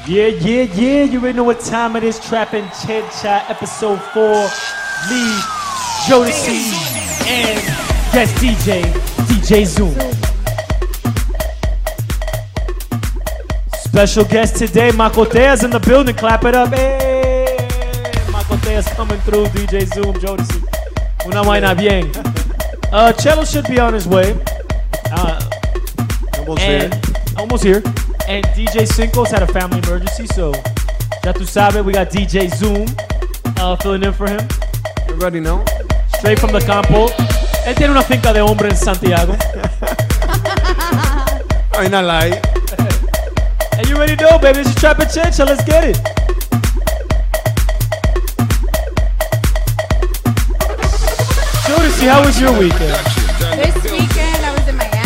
Yeah. You already know what time it is. Trapping Chencha, episode 4. Lee, Jodeci, and guest DJ Zoom. Special guest today, Makotea's in the building. Clap it up. Hey, Makotea's coming through. DJ Zoom, Jodeci. Una vaina bien. Cello should be on his way. Almost here. And DJ Cinco's had a family emergency, so ya tu sabe, we got DJ Zoom filling in for him. You already know. Straight from the campo. Él tiene una finca de hombre en Santiago. I not lie. And you already know, baby. It's Trapping Chencha. Let's get it. Jodeci, how was your weekend? This weekend, I was in Miami.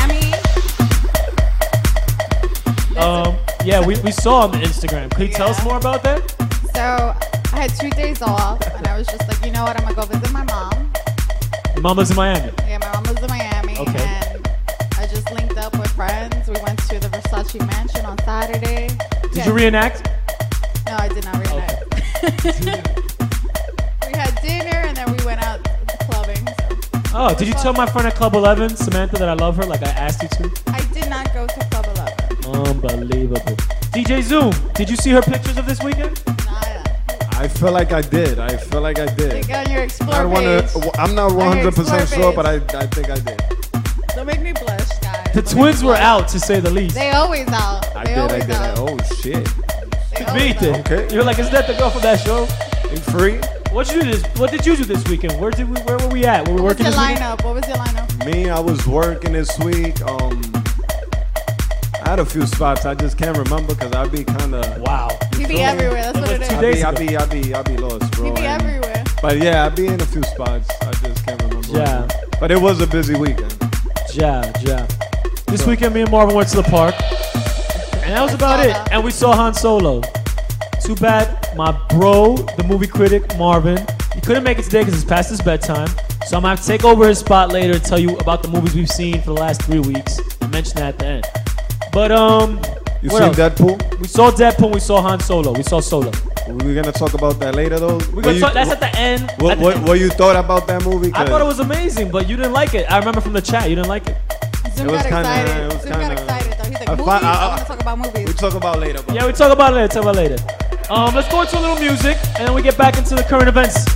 Yeah, we saw on the Instagram. Can you tell us more about that? So I had 2 days off, and I was just like, you know what? I'm gonna go visit my mom. Your mom lives in Miami. Yeah, my mom lives in Miami. Okay. And I just linked up with friends. We went to the Versace mansion on Saturday. Did you reenact? No, I did not reenact. Okay. We had dinner, and then we went out clubbing. So. Oh, did you tell my friend at Club 11, Samantha, that I love her like I asked you to? I did not go to Club 11. Unbelievable. DJ Zoom, did you see her pictures of this weekend? I feel like I did. Think on your Explore page. I'm not 100% sure, but I think I did. Don't make me blush, guys. The twins were out, to say the least. They always out. I did. Oh, shit. Okay. You're like, is that the girl from that show? You free? What did you do this weekend? Where were we at? Were we working this weekend? What was your lineup? Me, I was working this week. I had a few spots. I just can't remember because I'd be kind of... Wow. You be everywhere. That's what it is. I'd be lost, bro. You be everywhere. But yeah, I'd be in a few spots. I just can't remember. Yeah. But it was a busy weekend. Yeah. This weekend, me and Marvin went to the park. And that was about it. And we saw Han Solo. Too bad my bro, the movie critic, Marvin, he couldn't make it today because it's past his bedtime. So I'm going to have to take over his spot later and tell you about the movies we've seen for the last 3 weeks. I mentioned that at the end. But, you seen Deadpool? We saw Deadpool, we saw Han Solo, we saw Solo. We're going to talk about that later, though? That's at the end. What you thought about that movie? I thought it was amazing, but you didn't like it. I remember from the chat, you didn't like it. Zoom got excited, though. He's like, movies? I want to talk about movies. We talk about later. Yeah, we talk about it later. Let's go into a little music, and then we get back into the current events.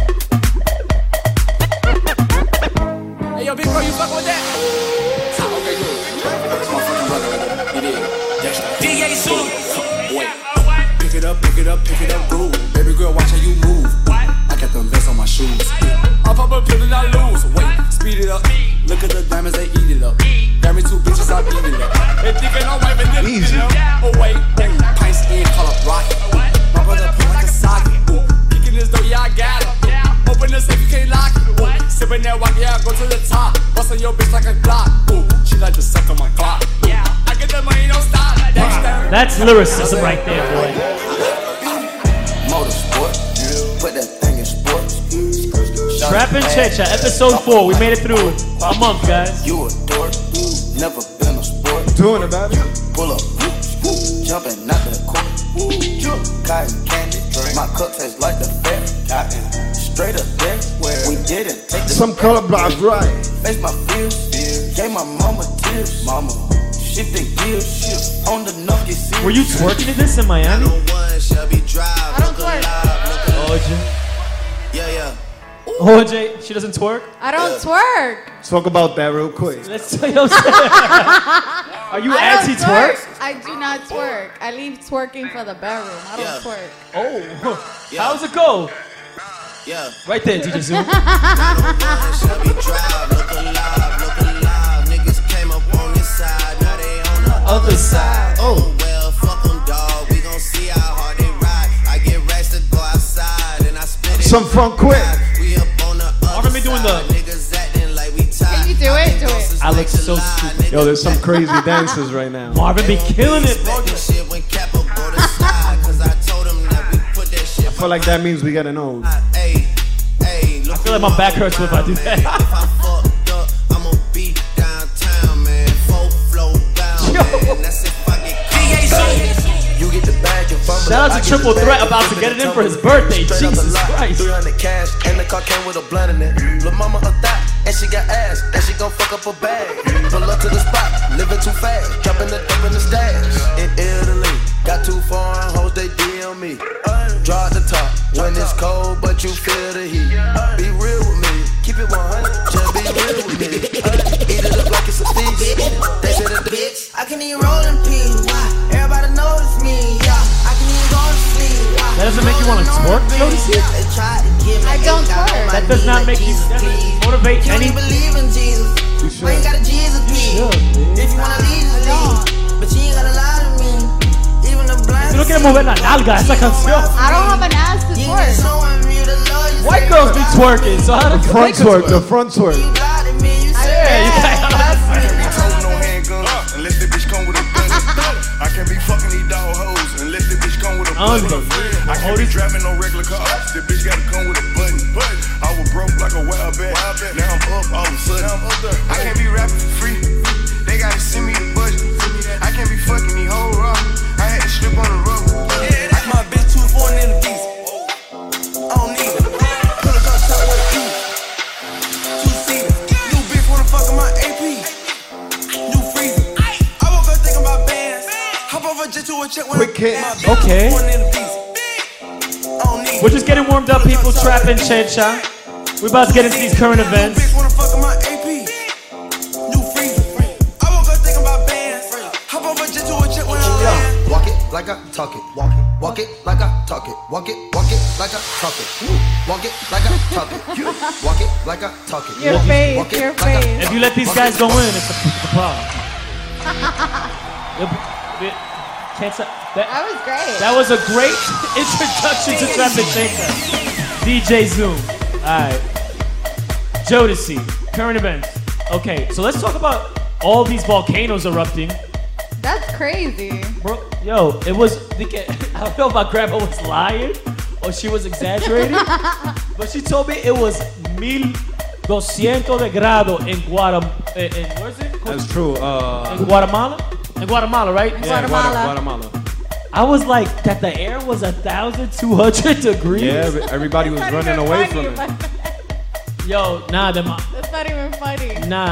Hey, yo, big bro, you fuck with that? Okay, good. That's my fucking brother. It is. DJ Zoom. Wait. Pick it up, groove. Baby girl, watch how you move. I got them vests on my shoes. I'll pop up, till I lose. Wait, speed it up. Look at the diamonds, they eat it up. Got me 2 bitches, I beat it up. They thinking I'm wiping this easy. Oh, wait. Pints in, call up rocket. My brother put like a socket. Kicking this door, yeah, I got it. Open the safe, you can't lock it. Sipping that walk, yeah, I go to the top. Bustin' your bitch like a Glock. She like to suck on my clock. Yeah, I get the money, don't stop. That's lyricism right there, boy. Motorsport, put that thing in sports. Trapping Chencha, episode 4. We made it through a month, guys. You a dork, never been a sport. Doing about it. Pull up, jumping out the court. Cotton candy, my cup tastes like the fair. Cotton, straight up there, we didn't take the some color blocks, right? Face my fears, gave my mama tears. Mama, shifting gears, on the nucky seat. Were you twerking to this in Miami? I don't twerk. OJ. Yeah. OJ, she doesn't twerk? I don't twerk. Let's talk about that real quick. Let's tell you. Are you anti-twerk? I do not twerk. I leave twerking for the bedroom. I don't twerk. Oh, how's it go? Yeah. Right there, DJ Zoom. Niggas came up on this side, now they on the Other side. Oh, well, fuck them, dog. We gon' see how hard they ride. I get racks to go outside and I spit it. Some fun quick. We up on the other me doing the... Niggas acting like we tired. Can you do it? Do it. I look so stupid. Yo, there's some crazy dances right now. Marvin be killing it, bro. I feel like that means we got a nose. I feel like my back hurts if I do that. You get the bag, Shout out to Triple Threat about to get it in for his birthday. Jesus Christ. 300 cash and the car came with a blunt in it. Lil' mama a thot and she got ass and she gon' fuck up a bag. Pull up to the spot, living too fast, dropping the stash. In Italy, got 2 foreign hoes, they DM me. Draw the top when it's cold, but you feel the heat. Be real with me, keep it 100, just be real with me. Eat it up like it's a feast. They said it's the bitch. I can even roll in peace. Everybody notice me. Yeah, I can even go to sleep. That doesn't make you want to twerk, Jodeci? I don't twerk. That does not make you motivate any. You believe in Jesus. You You ain't should. got a Jesus Sure, If you wanna leave, just leave. But you ain't gotta lie to me. Even the blind. Si no quiere mover la nalga, esa canción. I don't have an ass to twerk. White girls be twerking, so how The does front twerk, the front twerk. You lied to me. You said Yeah, you can't. No handguns, unless the bitch come with a gun. I can't be fucking these dog hoes unless the bitch come with a button. I can't be driving no regular cars. The bitch gotta come with a button. I was broke like a wild bat. Now I'm up all of a sudden. I can't be rapping for free. They gotta send me the budget. I can't be fucking these whole rock. I had to strip on the rubber. I my bitch 2 foreign in the beast. I don't need it. Pull a gun, tell what it do. 2-seater. New bitch wanna fuck in my AP. New freezer. I woke up thinking about bands. Hop over jet to a check when Quick hit. Okay. in the beast. I don't need We're just getting warmed up, people. Trap and Chencha. We're about to get into these current events. bitch wanna fuck in my AP. New freezer. I woke up thinking about bands. Hop over jet to a check when I'm Yeah, walk it like I talk it. Walk it like I talk it. Walk it like I talk it. Walk it like I talk it. Walk it like I talk it. Your Walk it face, like your I- face. If you let these guys go in, it's a problem. That was great. That was a great introduction to Trap and Chencha. DJ Zoom. Alright. Jodeci. Current events. Okay, so let's talk about all these volcanoes erupting. That's crazy. Bro, yo, it was. I don't know if my grandma was lying or she was exaggerating, but she told me it was 1200 de grado in Guatemala. Where's it? That's true. In Guatemala? In Guatemala, right? Yeah, Guatemala. Guatemala. I was like, that the air was 1,200 degrees? Yeah, everybody was running away from it. Yo, nah, That's not even funny.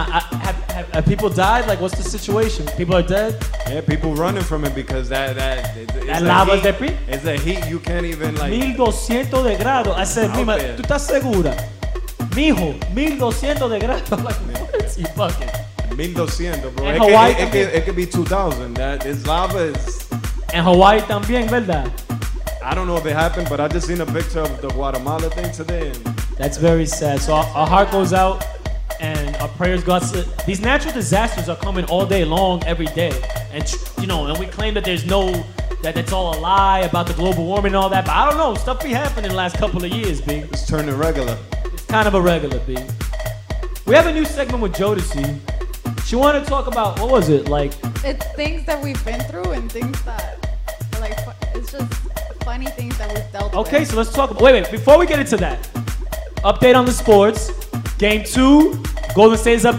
have people died? Like, what's the situation? People are dead? Yeah, people running from it because that That lava's de pi? It's a heat you can't even like. 1200 de grado. I said, Out Mima, there. ¿tú estás segura? Mijo, 1200 de grado. I'm like, what? You fucking. 1200, bro. And It Hawaii could, también. it could be 2000. That this lava is. En Hawaii también, ¿verdad? I don't know if it happened, but I just seen a picture of the Guatemala thing today. And That's very sad. So our heart goes out and our prayers go out. These natural disasters are coming all day long, every day. And and we claim that there's that it's all a lie about the global warming and all that. But I don't know, stuff be happening the last couple of years, B. it's turning regular. It's kind of a regular, B. We have a new segment with Jodeci. She wanted to talk about, what was it, like, It's things that we've been through and things that are like, it's just funny things that we've dealt with. okay, so let's talk about, wait, before we get into that, update on the sports. Game 2, Golden State is up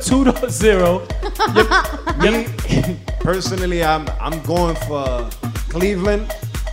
2-0. Me, personally, I'm going for Cleveland.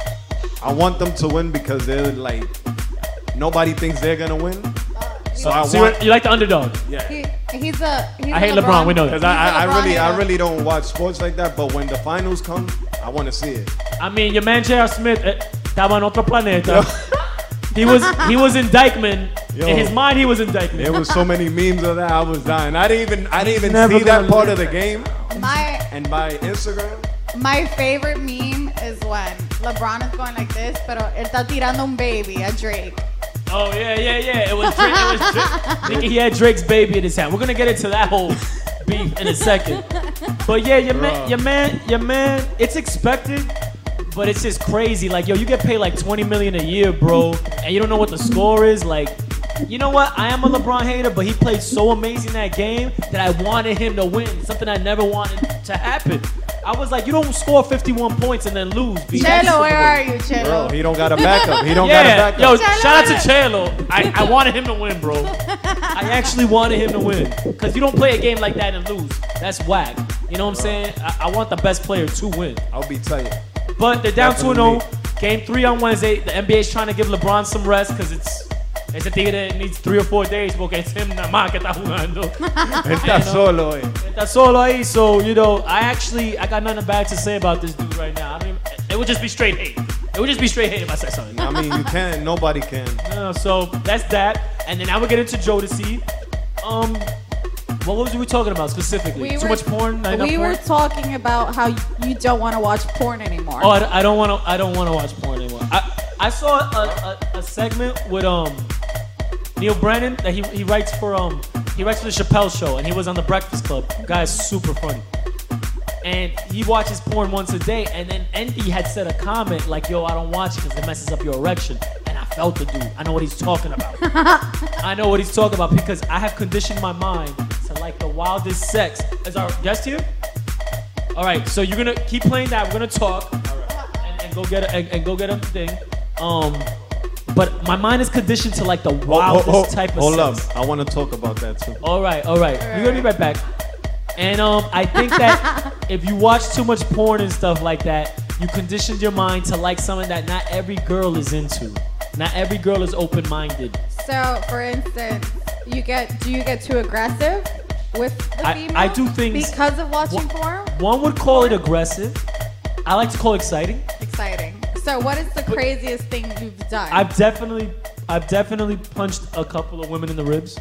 I want them to win because they're like nobody thinks they're gonna win. So I So want. you like the underdog? Yeah. He's I hate LeBron, we know that. Because I LeBron really don't watch sports like that. But when the finals come, I want to see it. I mean, your man J.R. Smith estaba en otro planeta. He was in Dykeman. Yo. In his mind, he was in Dykeman. There was so many memes of that. I was dying. I didn't even Never see that gonna part live of the game. And by Instagram, My favorite meme is when LeBron is going like this, pero él está tirando un baby a Drake. Oh yeah. It was Drake. Nigga, he had Drake's baby in his hand. We're gonna get into that whole beef in a second. But yeah, your man. It's expected, but it's just crazy. Like, yo, you get paid like $20 million a year, bro, and you don't know what the score is. Like, you know what? I am a LeBron hater, but he played so amazing that game that I wanted him to win. Something I never wanted to happen. I was like, you don't score 51 points and then lose. B. Chelo, where are you, bro, Chelo? he don't got a backup. He don't got a Yeah, backup. yo, Chelo, shout out to where? Chelo. I wanted him to win, bro. I actually wanted him to win. Because you don't play a game like that and lose. That's whack. You know what I'm saying? I want the best player to win. I'll be tight. But they're down Definitely. 2-0. Game 3 on Wednesday. The NBA is trying to give LeBron some rest because it's a tigre that needs 3 or 4 days porque es him nada más que está jugando. Él está solo, eh. Está solo ahí, so, you know, I got nothing bad to say about this dude right now. It would just be straight hate. It would just be straight hate if I said something. I mean, you can't. Nobody can. So that's that. And then now we get into Jodeci. What was we talking about specifically? Too much porn? Not enough We porn? were talking about how you don't want to watch porn anymore. Oh, I don't want to watch porn anymore. I saw a segment with Neil Brennan that he writes for the Chappelle Show, and he was on the Breakfast Club. Guy is super funny. And he watches porn once a day, and then Envy had said a comment like, yo, I don't watch it because it messes up your erection. And I felt the dude. I know what he's talking about. I know what he's talking about because I have conditioned my mind to like the wildest sex. Is our guest here? All right, so you're going to keep playing that. We're going to talk and go get a thing. But my mind is conditioned to like the wildest type of Hold sex. up. I want to talk about that too. All right. We're going to be right back. And I think that if you watch too much porn and stuff like that, you conditioned your mind to like something that not every girl is into. Not every girl is open-minded. So, for instance, do you get too aggressive with the female? I do things because of watching porn. One would call it aggressive. I like to call it exciting. Exciting. So, what is the craziest thing you've done? I've definitely punched a couple of women in the ribs.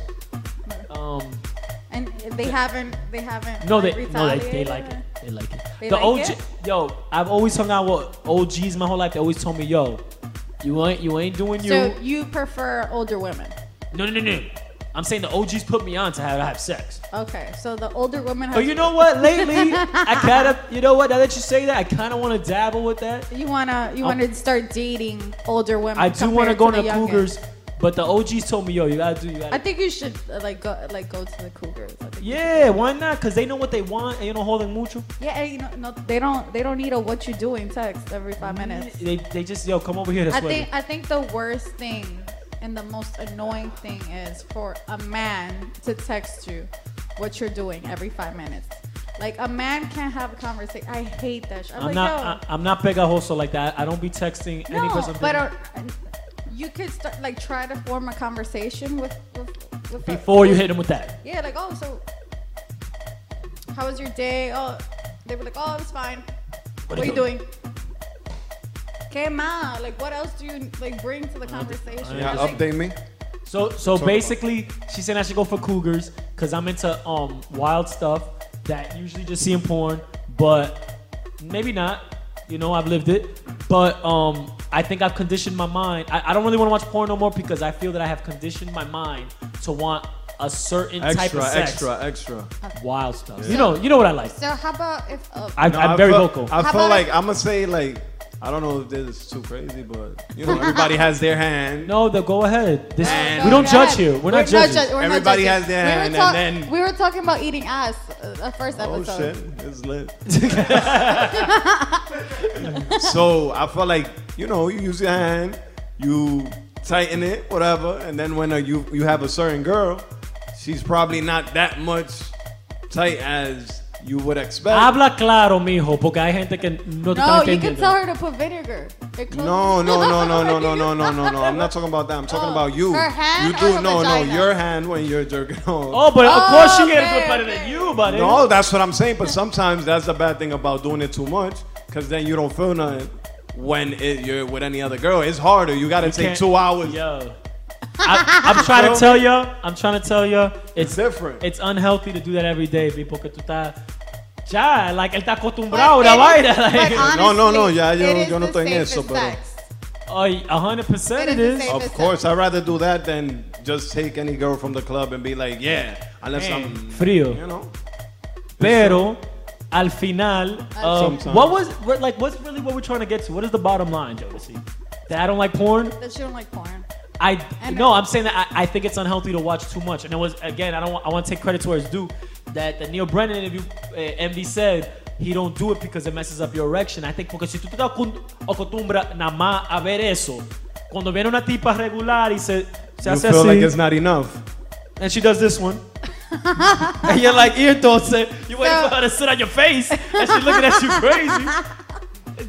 And they haven't. No, like, they retaliated? like it. They like it. They The like OG, it? yo, I've always hung out with OGs my whole life. They always told me, yo, you ain't doing you. So you prefer older women? No. I'm saying the OGs put me on to have sex. Okay, so the older women. But you know what? Lately, I kind of, you know what? Now that you say that, I kind of want to dabble with that. You wanna start dating older women. I do want to compared go the to the youngins. Cougars, but the OGs told me, yo, you gotta. I think you should go to the Cougars. I think Yeah, why not? Because they know what they want, and you know, holding mucho. Yeah, no, they don't need a what you doing text every 5 minutes. They just, yo, come over here this way. I think the worst thing and the most annoying thing is for a man to text you what you're doing every 5 minutes. Like a man can't have a conversation. I hate that shit. I'm not pegajoso like that. I don't be texting any no, person. but you could start try to form a conversation with Before you hit them with that. Yeah, like, oh, so how was your day? Oh, they were like, oh, it was fine. What are you doing? Okay, ma. Like, what else do you bring to the conversation? Yeah, Just, update me. So basically, she's saying I should go for Cougars because I'm into wild stuff that usually just see in porn, but maybe not. You know, I've lived it, but I think I've conditioned my mind. I don't really want to watch porn no more because I feel that I have conditioned my mind to want a certain type of sex. Extra. Wild stuff. Yeah. You know what I like. So how about if I'm very vocal. I How feel about like I'm gonna say I don't know if this is too crazy, but you know everybody has their hand. No, go ahead. We Go don't judge ahead. here. We're not judging. Everybody has their hand, and then we were talking about eating ass the first oh episode. shit, it's lit. So I feel like you use your hand, you tighten it, whatever, and then when you have a certain girl, she's probably not that much tight as you would expect. Habla claro, mijo, porque hay gente que no te No, está you can entendiendo. tell her to put vinegar. It closes- No. I'm not talking about that. I'm talking about you. Her hand You or do her no, vagina? your hand when you're jerking off. Oh, but of course she gonna do okay, it better okay. than you, buddy. No, that's what I'm saying. But sometimes that's the bad thing about doing it too much, because then you don't feel nothing when you're with any other girl. It's harder. You got to take can't- 2 hours. Yo. I'm trying to tell you, It's different. It's unhealthy to do that every day, people, porque tú estás ya, like él está acostumbrado a But una it is- vaina, like, but No, honestly, ya it is yo no the estoy en safest eso, pero- sex. oh, 100% It it is the is. same. Of course, I'd rather do that than just take any girl from the club and be like, yeah, unless Man, I'm frío. You know. Pero al final, Sometimes. what's really what we're trying to get to? What is the bottom line, Jodeci? That I don't like porn. That you don't like porn. I'm saying that I think it's unhealthy to watch too much. And it was, again, I want to take credit to where it's due. That the Neil Brennan interview, MD said he don't do it because it messes up your erection. I think porque si tú te acostumbras nada más a ver eso, cuando viene una tipa regular y se You hace feel así, like it's not enough. and she does this one. And you're like, entonces, you waiting for her to sit on your face, and she's looking at you crazy.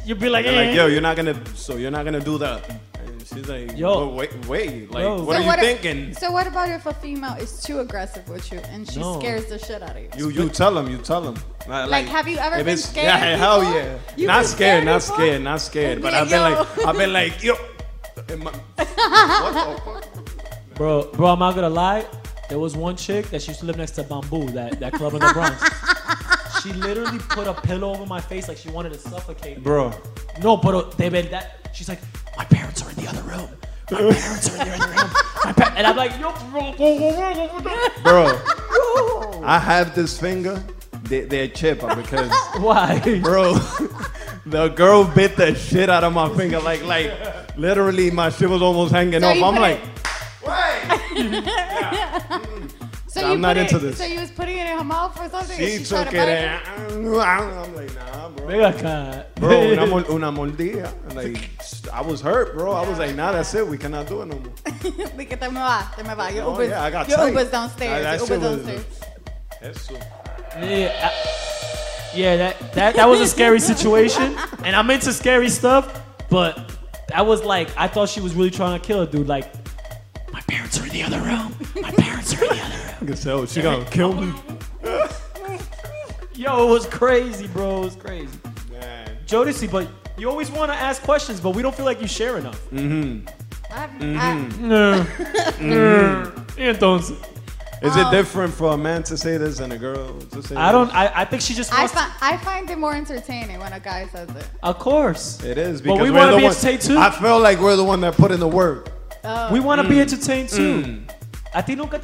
You'd be like, And like, yo, you're not gonna do that. And she's like, Yo. wait, like, Yo. what So are you what if- thinking? So what about if a female is too aggressive with you and she No. scares the shit out of you? You tell them. Like, have you ever if been it's- scared? Yeah, hell before? yeah. You've Not been scared. before? But Yeah, I've been like, yo. What the fuck? bro, I'm not gonna lie. There was one chick that she used to live next to Bamboo, that club in the Bronx. She literally put a pillow over my face like she wanted to suffocate me. Bro, No, pero de verdad. She's like, my parents are in the other room. My parents are in the other room. And I'm like, yo, bro, I have this finger. They're chip because, why? bro, the girl bit the shit out of my finger. Like literally, my shit was almost hanging So off. you I'm put like, So I'm you not put into it, this. So you was putting it in her mouth or something? she and tried took to it bite and I'm like, nah, bro. Venga acá. Bro, una mordida. Like, I was hurt, bro. I was like, nah, that's it. We cannot do it no more. Di que te me va. Your Oh, Uber's, yeah, I got your tight. Uber's downstairs. That Your shit Uber's was- downstairs. Eso. Yeah, that was a scary situation. And I'm into scary stuff, but that was like, I thought she was really trying to kill a dude. Like, my parents are in the other room. My parents are in the other room. I can tell she gonna kill me. Yo, it was crazy, bro. It was crazy. Man. Jodeci, but you always want to ask questions, but we don't feel like you share enough. I- Entonces, Is it different for a man to say this and a girl to say I think she just wants I find it more entertaining when a guy says it. Of course. It is But because we we're wanna the be one- entertained too. I feel like we're the one that put in the work. We want to be entertained too. A ti nunca te...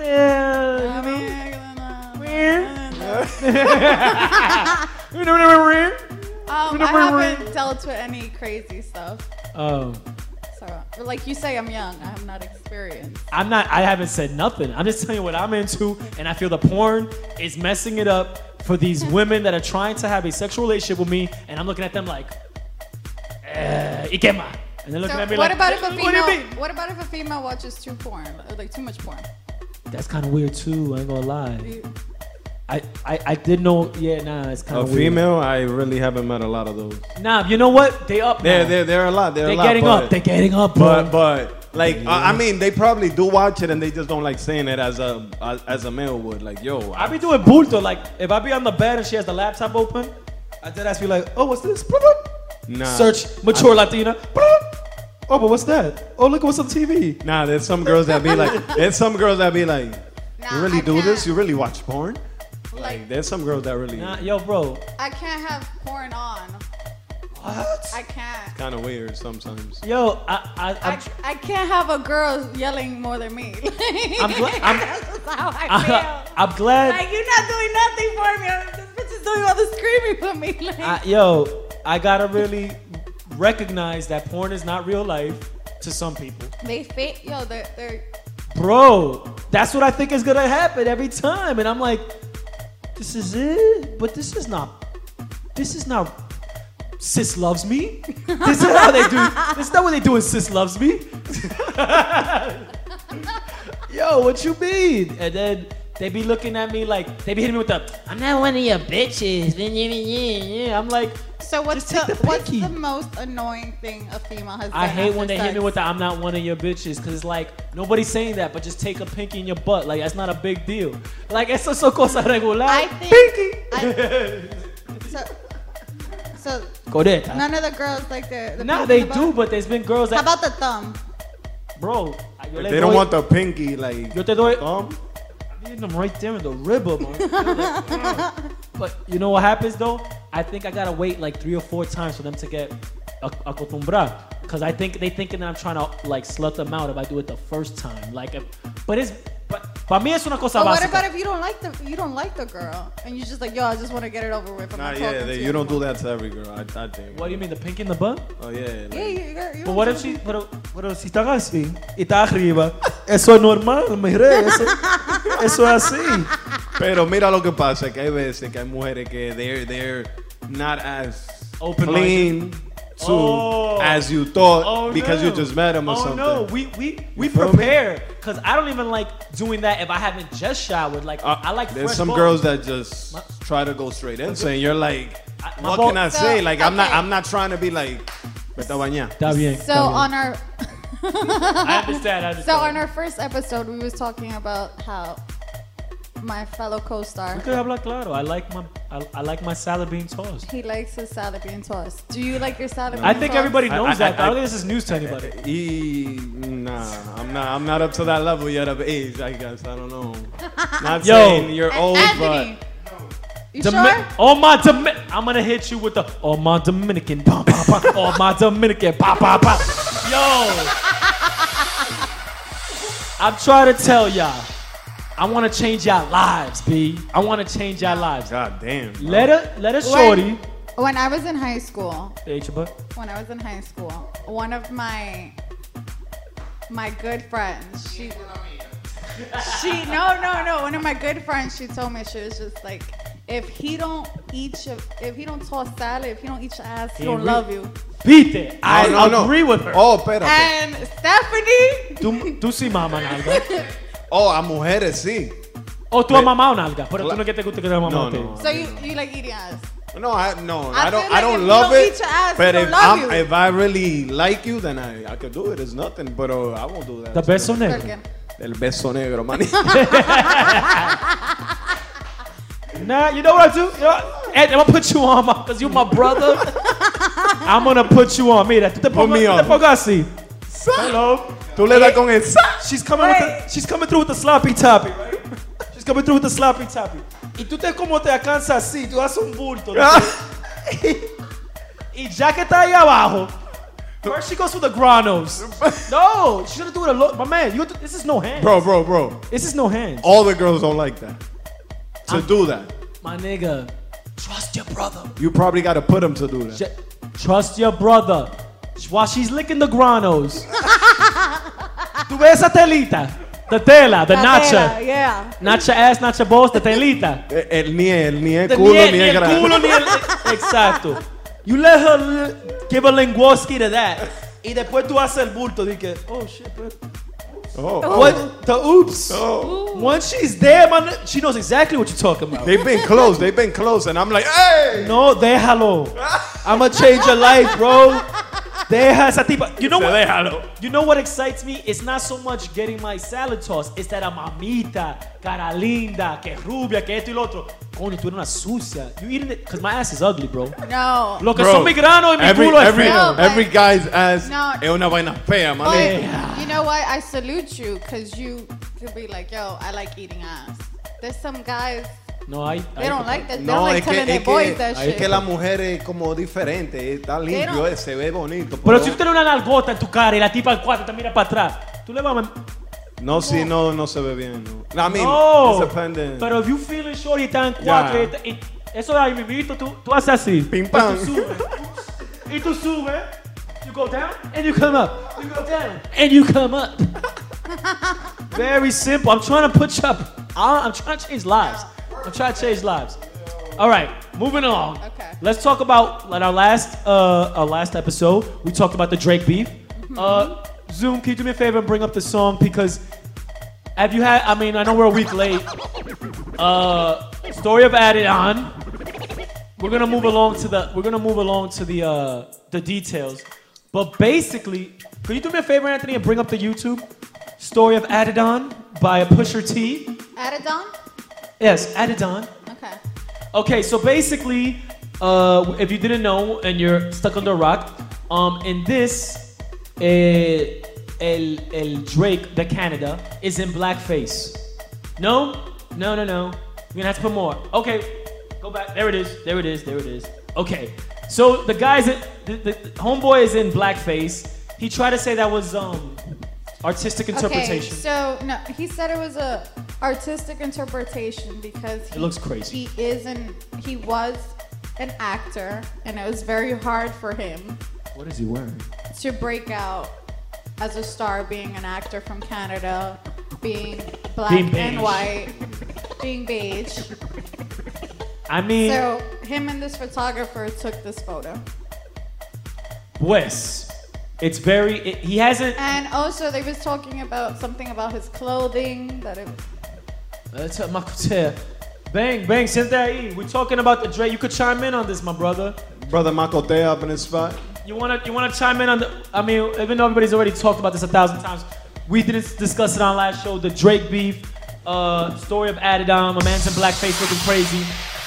I haven't dealt with any crazy stuff. Oh. So, like you say, I'm young. I have not experienced. I haven't said nothing. I'm just telling you what I'm into, and I feel the porn is messing it up for these women that are trying to have a sexual relationship with me, and I'm looking at them like, ¿y qué más? And they're looking So at me what like, about if a what do you female? mean? What about if a female watches too much porn? That's kind of weird too. I ain't gonna lie. I did know. Yeah, nah, it's kind A of weird. female, I really haven't met a lot of those. Nah, you know what? They up now. They're a lot. They're a lot. getting but, up. They're getting up, bro. But like I mean, they probably do watch it and they just don't like saying it as a male would. Like, yo, I be doing bulto. Like, if I be on the bed and she has the laptop open, I did ask me like, oh, what's this? nah. Search mature Latina. Oh, but what's that? Oh, look what's on TV. Nah, there's some girls that be like, Nah, you really I do can't. this? You really watch porn? Like, Like, there's some girls that really Nah, yo, bro. I can't have porn on. What? I can't. kind of weird sometimes. Yo, I'm I can't have a girl yelling more than me. I'm glad- That's just how I feel. I'm glad. Like, you're not doing nothing for me. This bitch is doing all the screaming for me. Like, Yo, I gotta really recognize that porn is not real life to some people. they're Bro, that's what I think is gonna happen every time. And I'm like, this is it? But this is not Sis Loves Me. This is how they do. This is not what they do in Sis Loves Me. Yo, what you mean? And then they be looking at me like, they be hitting me with the, I'm not one of your bitches. I'm like, So what's Just take the what's pinky. the most annoying thing a female has done? I hate when after they hit me sex? with the I'm not one of your bitches, because it's like, nobody's saying that, but just take a pinky in your butt. Like, that's not a big deal. Like, eso es cosa regular. I think- Pinky. So Correcta. none of the girls like the Nah, pinky they in the do, butt? but there's been girls How that, about the thumb? bro, yo le They don't doy- want the pinky, like, Yo te doy, thumb. I'm hitting them right there in the ribber, man. But you know what happens though? I think I gotta wait like 3 or 4 times for them to get acostumbrar. Cause I think they thinking that I'm trying to like slut them out if I do it the first time. Like, but para mí es una cosa But what básica. about if you don't like the girl and you just like, yo, I just want to get it over with. I'm Nah, not yeah, talking to you don't do that to every girl. I think. What do you mean, the pink in the butt? Oh yeah. Like, Yeah, you But what if she, pero si está así y está arriba, eso es normal, mi rey, eso es así. Pero mira lo que pasa, que hay veces que hay mujeres que they're not as Open-minded. clean to as you thought because you just met him or something. Oh no, we prepare because I don't even like doing that if I haven't just showered. Like I like. There's fresh some balls. girls that just try to go straight into it. And you're like, what ball- can I say? Like I'm okay. not trying to be like, vete a bañar. Está bien. So está bien. on our I understand. so on our first episode, we was talking about how my fellow co-star, We could hablar claro. I like my salad being tossed. he likes his salad being tossed. Do you like your salad being I tossed? think everybody knows that. I don't I- think this is news to anybody. I'm not up to that level yet of age. I guess I don't know. Not Yo. saying you're old, Anthony, you Domi- sure? Oh my I'm gonna hit you with the oh my Dominican pa pa pa oh my Dominican pa pa pa. Yo, I'm trying to tell y'all, I want to change y'all lives, B. I want to change y'all lives. God damn. bro. Let a shorty. When I was in high school, H butt. when I was in high school, one of my good friends, she no, one of my good friends, she told me, she was just like, if he don't toss salad, if he don't eat your ass, he don't love you. Beat it. I No. agree with her. Oh, espérate. And Stephanie, Tú sí mamas nalga. Oh, a mujeres sí. O tú has mamado nalga, pero tú no que te gusta que te No, mamado. no. so you like eating ass. No, I I don't. feel I like don't if love you don't it. eat your ass, but he if don't love you. if I really like you, then I could do it. It's nothing. But I won't do that. The beso negro. Cooking. El beso negro, man. Nah, you know what I do? You know what? Ed, I'm gonna put you on because you're my brother. I'm gonna put you on. Mira, tú te Put me pongas, on. tú te pongas así. Hello. Tú le das con el She's coming through with the sloppy toppy, right? She's coming through with the sloppy toppy. Y tú te como te alcanzas así, tú haces un bulto. ¿no? Y ya que está ahí abajo, first she goes with the granos. No, she's gonna do it alone. My man, this is no hands. Bro. This is no hands. All the girls don't like that. To do that. My nigga, trust your brother. You probably got to put them to do that. Trust your brother. While she's licking the granos. ¿Tú ves esa telita? The tela, the nacha. Tela, yeah. Nacha ass, nacha balls, the telita. El ni el The culo, ni ni el el culo, ni el... Exacto. You let her give a lenguoski to that. Y después tú haces el bulto. Dije, oh shit, bro. Oh. What? The oops. Oh. Once she's there, man, she knows exactly what you're talking about. They've been close. And I'm like, hey! No, déjalo. I'ma change your life, bro. Deja esa tipa. You know what? Déjalo. You know what excites me? It's not so much getting my salad tossed. It's that a mamita, cara linda, que rubia, que esto y lo otro. Coño, tú eres una sucia. You eating it? Because my ass is ugly, bro. No. Lo que Bro, son mi grano y mi culo es feo. No, but- every guy's ass No. es una vaina fea, man. But you know what? I salute you because you could be like, yo, I like eating ass. There's some guys, No, I they don't like that. They No, don't like es que, telling their es, boys that que, es shit. que la mujer es como diferente, está limpio, don't- se ve bonito. Pero si tú tienes una nalgota en tu cara y la tipa al cuarto te mira para atrás, tú le vas a... No, sí, no se ve bien. No. I mean, No, it's dependent. pero if you feeling short y están en cuatro, Ya. y eso de ahí mismito, tú haces así. Pim, Y pam. tú subes. Y tú subes. You go down and you come up. You go down and you come up. Very simple. I'm trying to put you up. I'm trying to change lives. I'm trying to change lives. All right, moving along. Okay. Let's talk about like our last episode. We talked about the Drake beef. Zoom, can you do me a favor and bring up the song because have you had? I mean, I know we're a week late. Story of Added On. We're gonna move along to the details. But basically, could you do me a favor, Anthony, and bring up the YouTube Story of Added On by Pusha T? Added on? Yes, Added On. Okay. Okay, so basically, if you didn't know and you're stuck under a rock, in this, el Drake, the Canada, is in blackface. No. We're gonna have to put more. Okay, go back. There it is. Okay, so the guy's the homeboy is in blackface. He tried to say that was artistic interpretation. Okay, so no, he said it was a artistic interpretation because It looks crazy. He was an actor, and it was very hard for him What is he wearing? to break out as a star, being an actor from Canada, being black Being beige. and white, being beige. I mean, So him and this photographer took this photo. pues, it's very. He hasn't. And also, they was talking about something about his clothing that it. Bang, bang, siente ahí. We're talking about the Drake. You could chime in on this, my brother. Brother Makote up in his spot. You wanna chime in on the? I mean, even though everybody's already talked about this 1,000 times, we didn't discuss it on last show. The Drake beef, story of Adidon, a man's in blackface looking crazy.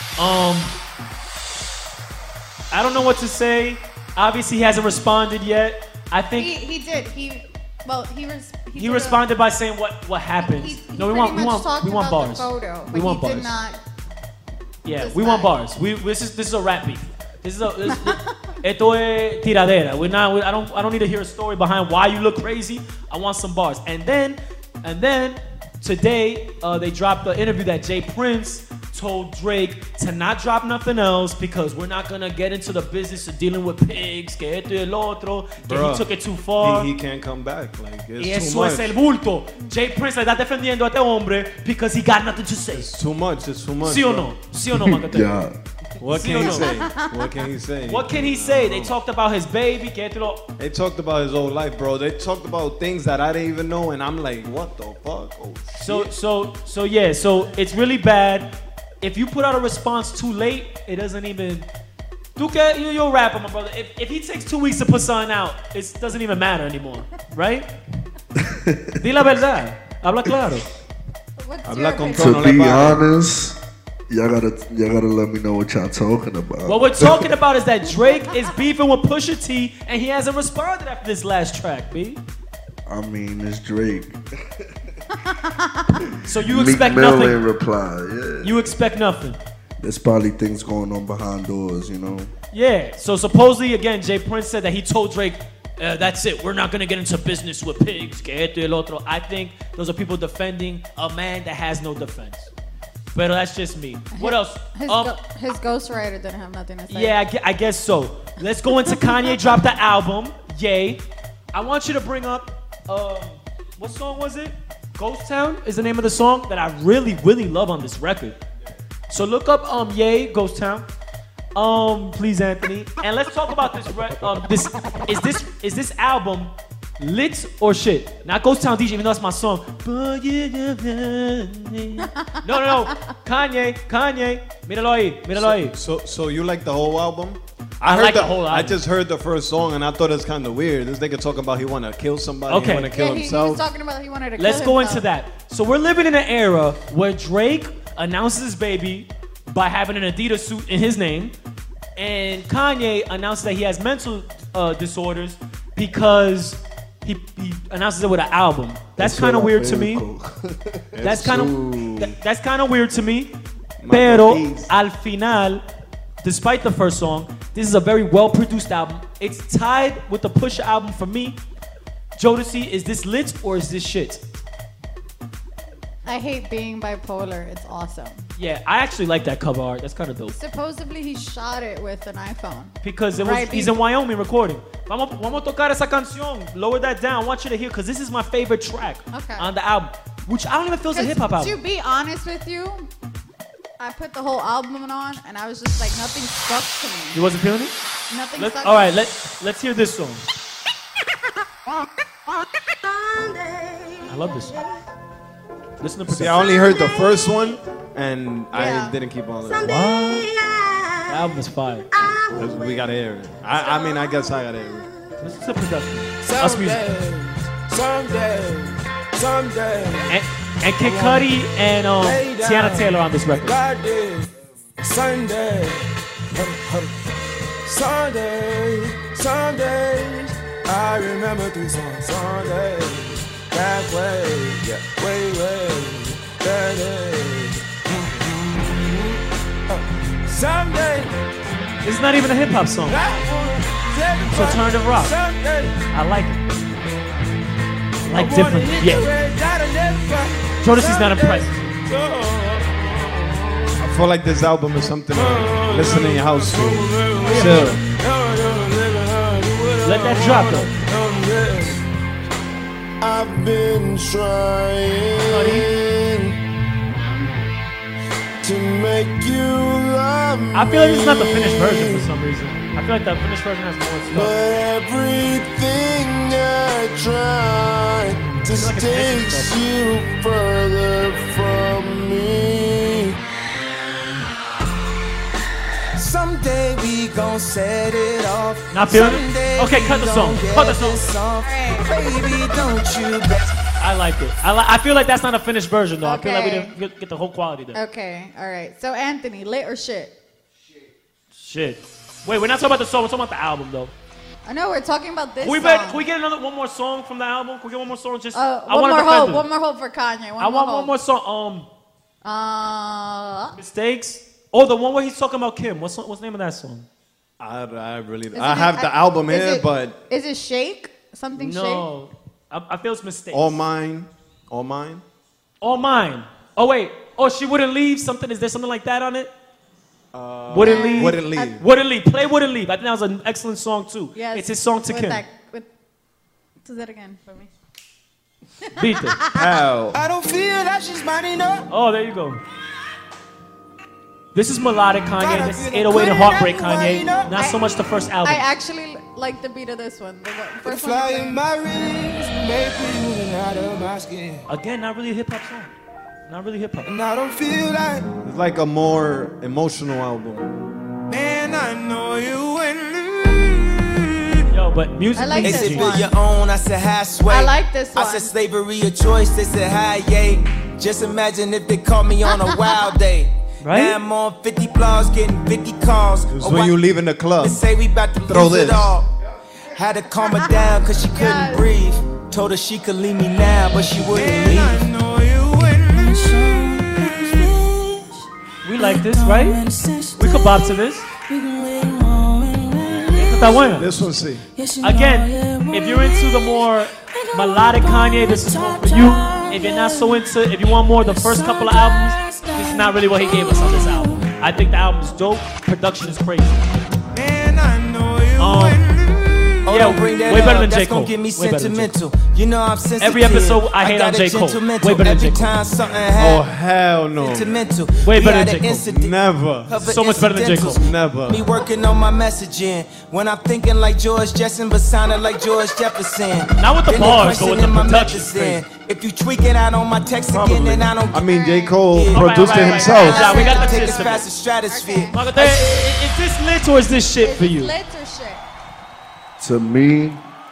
I don't know what to say. Obviously, he hasn't responded yet. I think He did. He he responded by saying what happened. He No, we pretty want much talked about bars. the photo, We but want he bars. did not. Yeah, This we want guy. bars. This is a rap beef. Esto es tiradera. I don't need to hear a story behind why you look crazy. I want some bars. And then today they dropped the interview that Jay Prince told Drake to not drop nothing else because we're not gonna get into the business of dealing with pigs, que esto y el otro, que he Bruh, took it too far. He can't come back. Like, Y it's eso too much. es el bulto. Jay Prince le está defendiendo a este hombre because he got nothing to say. It's too much. It's too much. ¿Sí o bro. no? ¿Sí o no, Macate? Yeah. What Sí can o he no? say? What can he say? What can he say? They talked about his baby, que esto y lo... They talked about his whole life, bro. They talked about things that I didn't even know, and I'm like, what the fuck? Oh, shit. So it's really bad. If you put out a response too late, it doesn't even. You're a rapper, my brother. If he takes 2 weeks to put something out, it doesn't even matter anymore, right? Di la verdad. Habla claro. What's Habla your con opinion? tono. To be Nobody. honest, y'all gotta let me know what y'all talking about. What we're talking about is that Drake is beefing with Pusha T, and he hasn't responded after this last track, B. I mean, it's Drake. So you Meek expect Mill nothing. ain't reply. Yeah. You expect nothing. There's probably things going on behind doors, you know. Yeah. So supposedly, again, Jay Prince said that he told Drake, "That's it. We're not gonna get into business with pigs." Que esto y el otro. I think those are people defending a man that has no defense. But that's just me. What else? His ghostwriter didn't have nothing to say. Yeah, I guess so. Let's go into Kanye dropped the album. Yay. I want you to bring up, what song was it? Ghost Town is the name of the song that I really, really love on this record. So look up, Yay, Ghost Town. Please, Anthony. And let's talk about this. Is this album lit or shit? Not Ghost Town DJ, even though that's my song. No. Kanye. Míralo ahí. So you like the whole album? I heard like the whole I album. just heard the first song and I thought it was kind of weird. This nigga talking about he want to kill somebody, Okay. he want to kill he himself. was talking about he wanted to Let's kill go himself. into that. So we're living in an era where Drake announces his baby by having an Adidas suit in his name, and Kanye announces that he has mental disorders because he announces it with an album. That's kind of weird to me. That's kind of weird to me. Pero al final, despite the first song, this is a very well-produced album. It's tied with the Pusha album for me. Jodeci, is this lit or is this shit? I hate being bipolar. It's awesome. Yeah, I actually like that cover art. That's kind of dope. Supposedly he shot it with an iPhone. Because Right, he's in Wyoming recording. Vamos a tocar esa canción. Lower that down. I want you to hear because this is my favorite track Okay. on the album, which I don't even feel is a hip hop To album. be honest with you, I put the whole album on and I was just like, nothing stuck to me. You wasn't feeling it? Nothing Let's, stuck all right, to me. let's hear this song. I love this song. Listen to See, I only heard the first one and Yeah. I didn't keep on listening. The album is fire. We gotta hear it. I mean, I guess I gotta hear it. Listen to production. Us music. Someday. And Kid Cudi and Tiana Taylor on this record. Friday, Sunday, Sundays. I remember these songs. Sunday, that way, yeah, way, that day. Someday, This is not even a hip hop song. it's alternative rock. Someday, I like it. I like different. Yeah. Jodeci's not impressed. I feel like this album is something to listen in your house to. Chill. Let that drop though. I've been trying to make you love me. I feel like it's not the finished version for some reason. I feel like the finished version has more stuff. But everything I try just takes you further from me. Someday we gon' set it off. Not feeling it? Okay, cut the song. Cut the song. Baby, don't you bet. I like it. I feel like that's not a finished version, though. I feel like we Okay. didn't get the whole quality there. Okay, all right. So Anthony, lit or shit? Shit. Wait, we're not talking about the song. We're talking about the album, though. I know we're talking about this Can we, song. can we get one more song from the album? Can we get one more song? Just One wanna more defend hope. it. One more hope for Kanye. I want one more song. Mistakes. Oh, the one where he's talking about Kim. What's the name of that song? I really. Isn't I have it- the album is here, it- but Is it Shake? Something Shake? No. I feel it's Mistakes. all mine, all mine. All Mine. Oh, wait. Oh, She Wouldn't Leave. Something. Is there something like that on it? Wouldn't Leave. Wouldn't leave. Wouldn't Leave. Play Wouldn't Leave. I think that was an excellent song, too. Yes. It's his song to with Kim. Do that again for me. Beat it. How? I don't feel that she's mine enough. Oh, there you go. This is melodic Kanye. This is 808 and Heartbreak Kanye. Not so much the first album. I actually like the beat of this one. The first one. Fly you in played. my rings, make me moving out of my skin. Again, not really a hip hop song. Not really hip hop. And I don't feel like, It's like a more emotional album. man, I know you wouldn't leave. Yo, but music. I like They this said one. build your own, I said halfway. I like this I one. said slavery a choice, they said hi, yay. Just imagine if they caught me on a wild day. Right? Now I'm on 50 blogs, getting 50 calls. It's Oh, when why- you leaving the club. They say we about to Throw lose this. it all. Had to calm her down cause she couldn't Yes. breathe. Told her she could leave me now, but she wouldn't leave. We like this, right? We could bop to this. Está buena. This one, see. Again, if you're into the more melodic Kanye, this is one for you. If you're not so into, if you want more of the first couple of albums, this is not really what he gave us on this album. I think the album's dope. Production is crazy. Oh, Yeah, don't bring that way better up. than J. That's Cole. gonna get me Way better than J. sentimental. You know I'm sensitive. Every episode I hate got on a J. Cole. gentlemental. Way better than Every J. Cole. time something Oh happens. hell no. Sentimental. Way We better had than an J. Cole. incident Never. of So much better than J. Cole. incidentals. Never. Me working on my messaging. When I'm thinking like George Jetson, but sounding like George Jefferson. Not with the Then bars, but with the questioning my production. medicine. If you tweak it out on my text again, Probably. then I don't I mean, J. Cole Yeah. produced Alright, it alright, himself. alright. We got the take gist as of it. fast as stratosphere. Marco, is this lit or is this shit for you? Lit or shit? To me,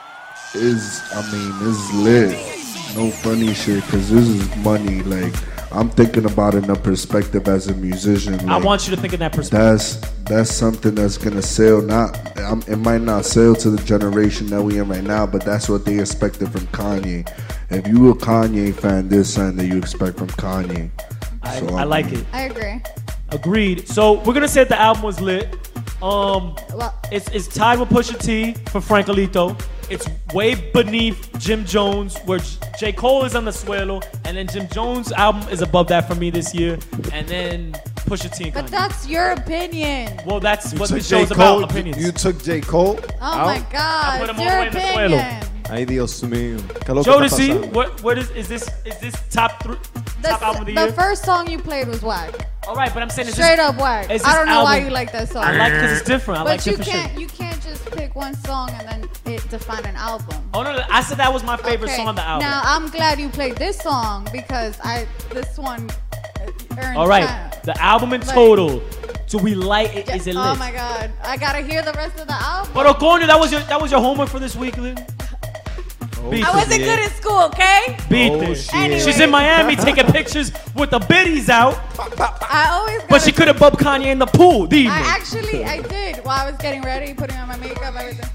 it's lit. No funny shit, cause this is money. Like, I'm thinking about it in a perspective as a musician. I like, want you to think in that perspective. that's something that's gonna sell. It might not sell to the generation that we in right now, but that's what they expected from Kanye. If you a Kanye fan, this is something that you expect from Kanye. I like it. I agree. Agreed. So we're gonna say that the album was lit. Well, It's tied with Pusha T for Frankelito. It's way beneath Jim Jones, where J. Cole is on the suelo, and then Jim Jones' album is above that for me this year, and then Pusha T and but Kanye. that's your opinion. Well, that's You what took the show's J. about, Cole. opinions. You took J. Cole Oh out? my I God, put him it's all the your way in the suelo. Ay, opinion. Dios mío. ¿Qué es lo que está Jodeci, pasando? what is this top album of the The year? first song you played was whack. All right, but I'm saying it's Straight up whack. is I this don't know why album- you like that song. I like because it's different. I like But you different shit. can't just pick one song and then it define an album. Oh no, I said that was my favorite Okay, song on the album. Now I'm glad you played this song because this one earned. All right, time. the album in Like- total. Do we like it? Is it lit? Oh my God, I gotta hear the rest of the album. But Oconio, that was your homework for this week, Lynn. Beat I it. wasn't good at school, okay? Beat Oh, this. shit. Anyway. She's in Miami taking pictures with the biddies out, I always. but she could have bumped Kanye in the pool. Dime. I did while I was getting ready, putting on my makeup, everything.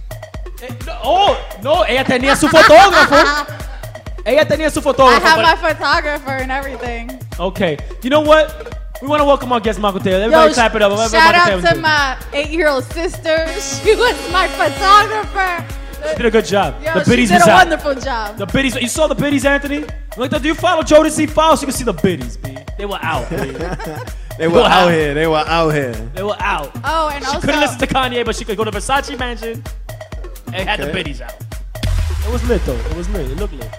Oh, no, ella tenía su fotógrafo. Ella tenía su I fotógrafo. have my but- photographer and everything. Okay, you know what? We want to welcome our guest, Marco Taylor. Everybody clap it up. Everybody shout Marco out Taylor. to my 8-year-old sister. She was my photographer. She did a good job. Yo, The she biddies did was a out. wonderful job. The biddies. You saw the biddies, Anthony? Like, do you follow Jodeci? Follow so you can see the biddies, B. They were out, B. They were out here. They were out here. They were out. Oh, and She also, couldn't listen to Kanye, but she could go to Versace Mansion and had the Okay. biddies out. It was lit, though. It was lit. It looked lit.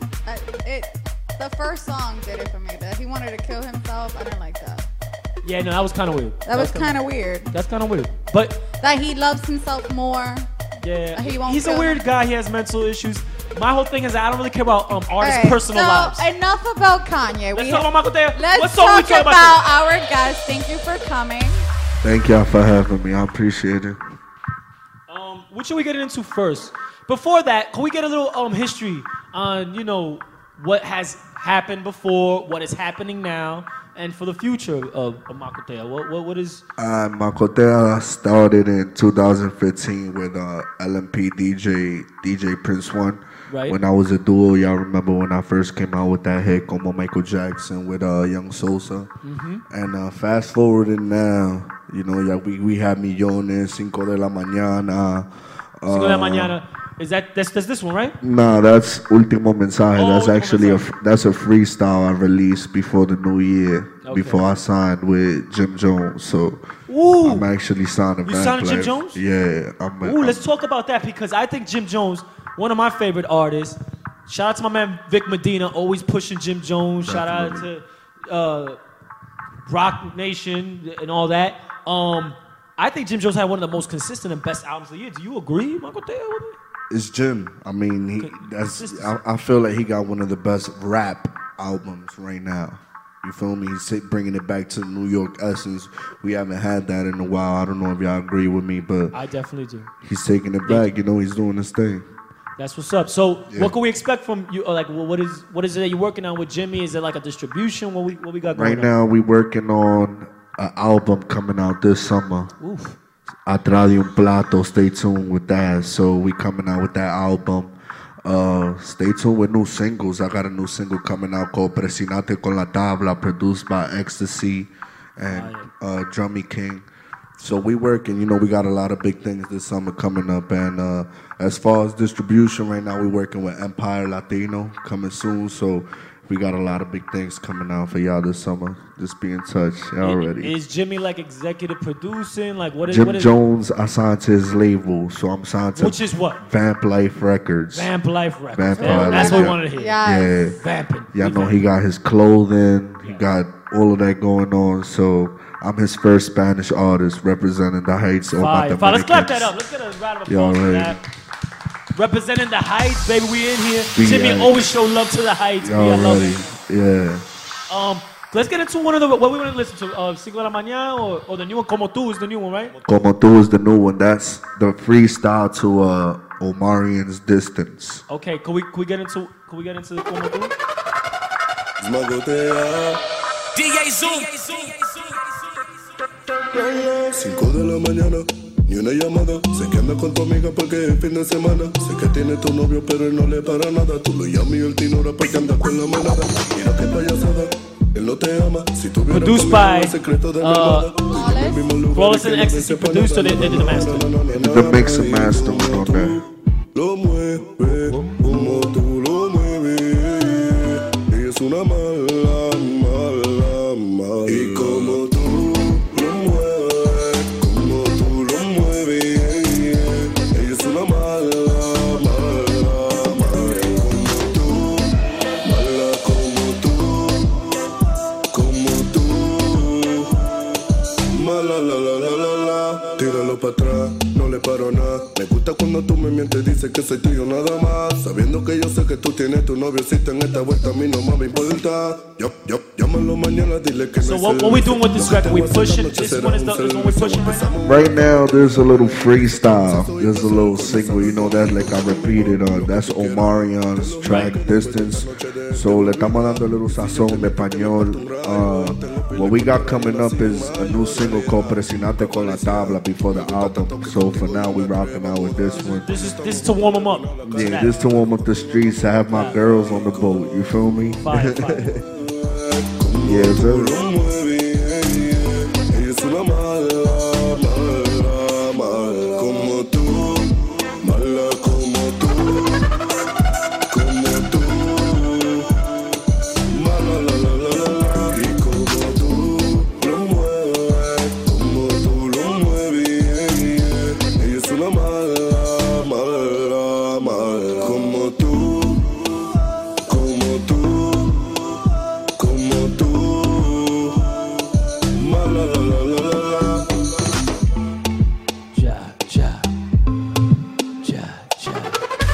the first song did it for me. That he wanted to kill himself. I didn't like that. Yeah, no, that was kind of weird. That was kind of weird. That's kind of weird. But That he loves himself more. Yeah, He won't he's a feel weird it. guy. He has mental issues. My whole thing is that I don't really care about artists' Alright, personal so lives. Enough about Kanye. Let's talk about Michael Dale. Let's What song we talk talking about our guest. Thank you for coming. Thank y'all for having me. I appreciate it. What should we get into first? Before that, can we get a little history on, what has happened before, what is happening now, and for the future of Makotea? What is... Makotea started in 2015 with LMP DJ Prince One. Right. When I was a duo, y'all remember when I first came out with that hit, Como Michael Jackson with Young Sosa. Mm-hmm. And fast forwarding now, we have Millones, Cinco de la Mañana. Cinco de la Mañana. That's this one, right? No, that's Último Mensaje. Oh, that's Último actually Mensaje. that's a freestyle I released before the new year, Okay. before I signed with Jim Jones. So Ooh. I'm actually signing. You signed with Jim Jones? Yeah. Let's talk about that because I think Jim Jones, one of my favorite artists. Shout out to my man Vic Medina, always pushing Jim Jones. Shout out to Rock Nation and all that. I think Jim Jones had one of the most consistent and best albums of the year. Do you agree, Michael Dale, with me? It's Jim. I mean, I feel like he got one of the best rap albums right now. You feel me? He's bringing it back to the New York essence. We haven't had that in a while. I don't know if y'all agree with me, but I definitely do. he's taking it back. He's doing his thing. That's what's up. So, Yeah. what can we expect from you? Like, what is it that you're working on with Jimmy? Is it like a distribution? What we got going Right now, we working on an album coming out this summer. on? Oof. Atrás de un Plato. Stay tuned with that. So we coming out with that album. Stay tuned with new singles. I got a new single coming out called Presionate con la Tabla, produced by Ecstasy and Drummy King. So we working, we got a lot of big things this summer coming up. And as far as distribution, right now we're working with Empire Latino coming soon. So we got a lot of big things coming out for y'all this summer. Just be in touch already. Is Jimmy like executive producing? Like what is Jim what is Jones, I signed to his label, so I'm signed to Which is what? Vamp Life Records. Vamp Life Records. Vamp Yeah, Life, that's what we yeah. wanted to hear. Yeah. Vamping. Y'all We know vamp. he got his clothing, he got all of that going on, so I'm his first Spanish artist representing the Heights. All my Fire. Let's clap that Dominicans. up. Let's get a round of Y'all applause for ready? that. Representing the Heights, baby. We in here. We Jimmy at it. always show love to the Heights. Y'all I love ready? it. Yeah. Let's get into one of the what we want to listen to. Cinco de la Mañana or the new one. Como Tú is the new one, right? Como Tú is the new one. That's the freestyle to Omarian's Distance. Okay. Can we get into Como Tú? DJ Zoom. 5 de la mañana, ni una llamada. Sé que anda con tu amiga porque es fin de semana. Sé que tiene tu novio, pero él no le para nada. Tú lo llamas y él te ignora porque anda con la manada. Mira qué payasada, él no te ama. Si tuviera Produced conmigo by, el secreto de mi almohada. En el mismo lugar Flawless que and no Ecstasy se separa produced, or nada. they did the master? The mix and master on that. Lo mueve como tú lo mueves. Ella es una mala, mala, mala. Y como tú lo mueves, como tú lo mueves. Ella es una mala, mala, mala. Como tú, mala, la, la, la, la, la. Tíralo para atrás, no le paro nada. Me gusta cuando tú me mientes, dices que soy tuyo nada más. Sabiendo que yo sé que tú tienes tu noviocita en esta vuelta, a mí no me importa. Llámalo mañana, dile que So no what we doing with this record? We pushing. This one is one we pushing right now. Right now, there's a little freestyle. There's a little single, that's like I repeated on. That's Omarion's track Distance. So le estamos dando a little sazón en español. What we got coming up is a new single called Presionate con la Tabla before the album. So for now, we rocking out with this one. This is to warm them up. Yeah, this to warm up the streets. I have my girls on the boat. You feel me? Fire, fire. Yeah, sir. lo mueve. Ella es una mala, mala, mala. Como tú, mala como tú. Como tú, mala, la, la, la, la, la. Y como tú lo mueves, como tú lo mueves. Ella es una mala, mala, mala. Como tú, como tú. Como tú,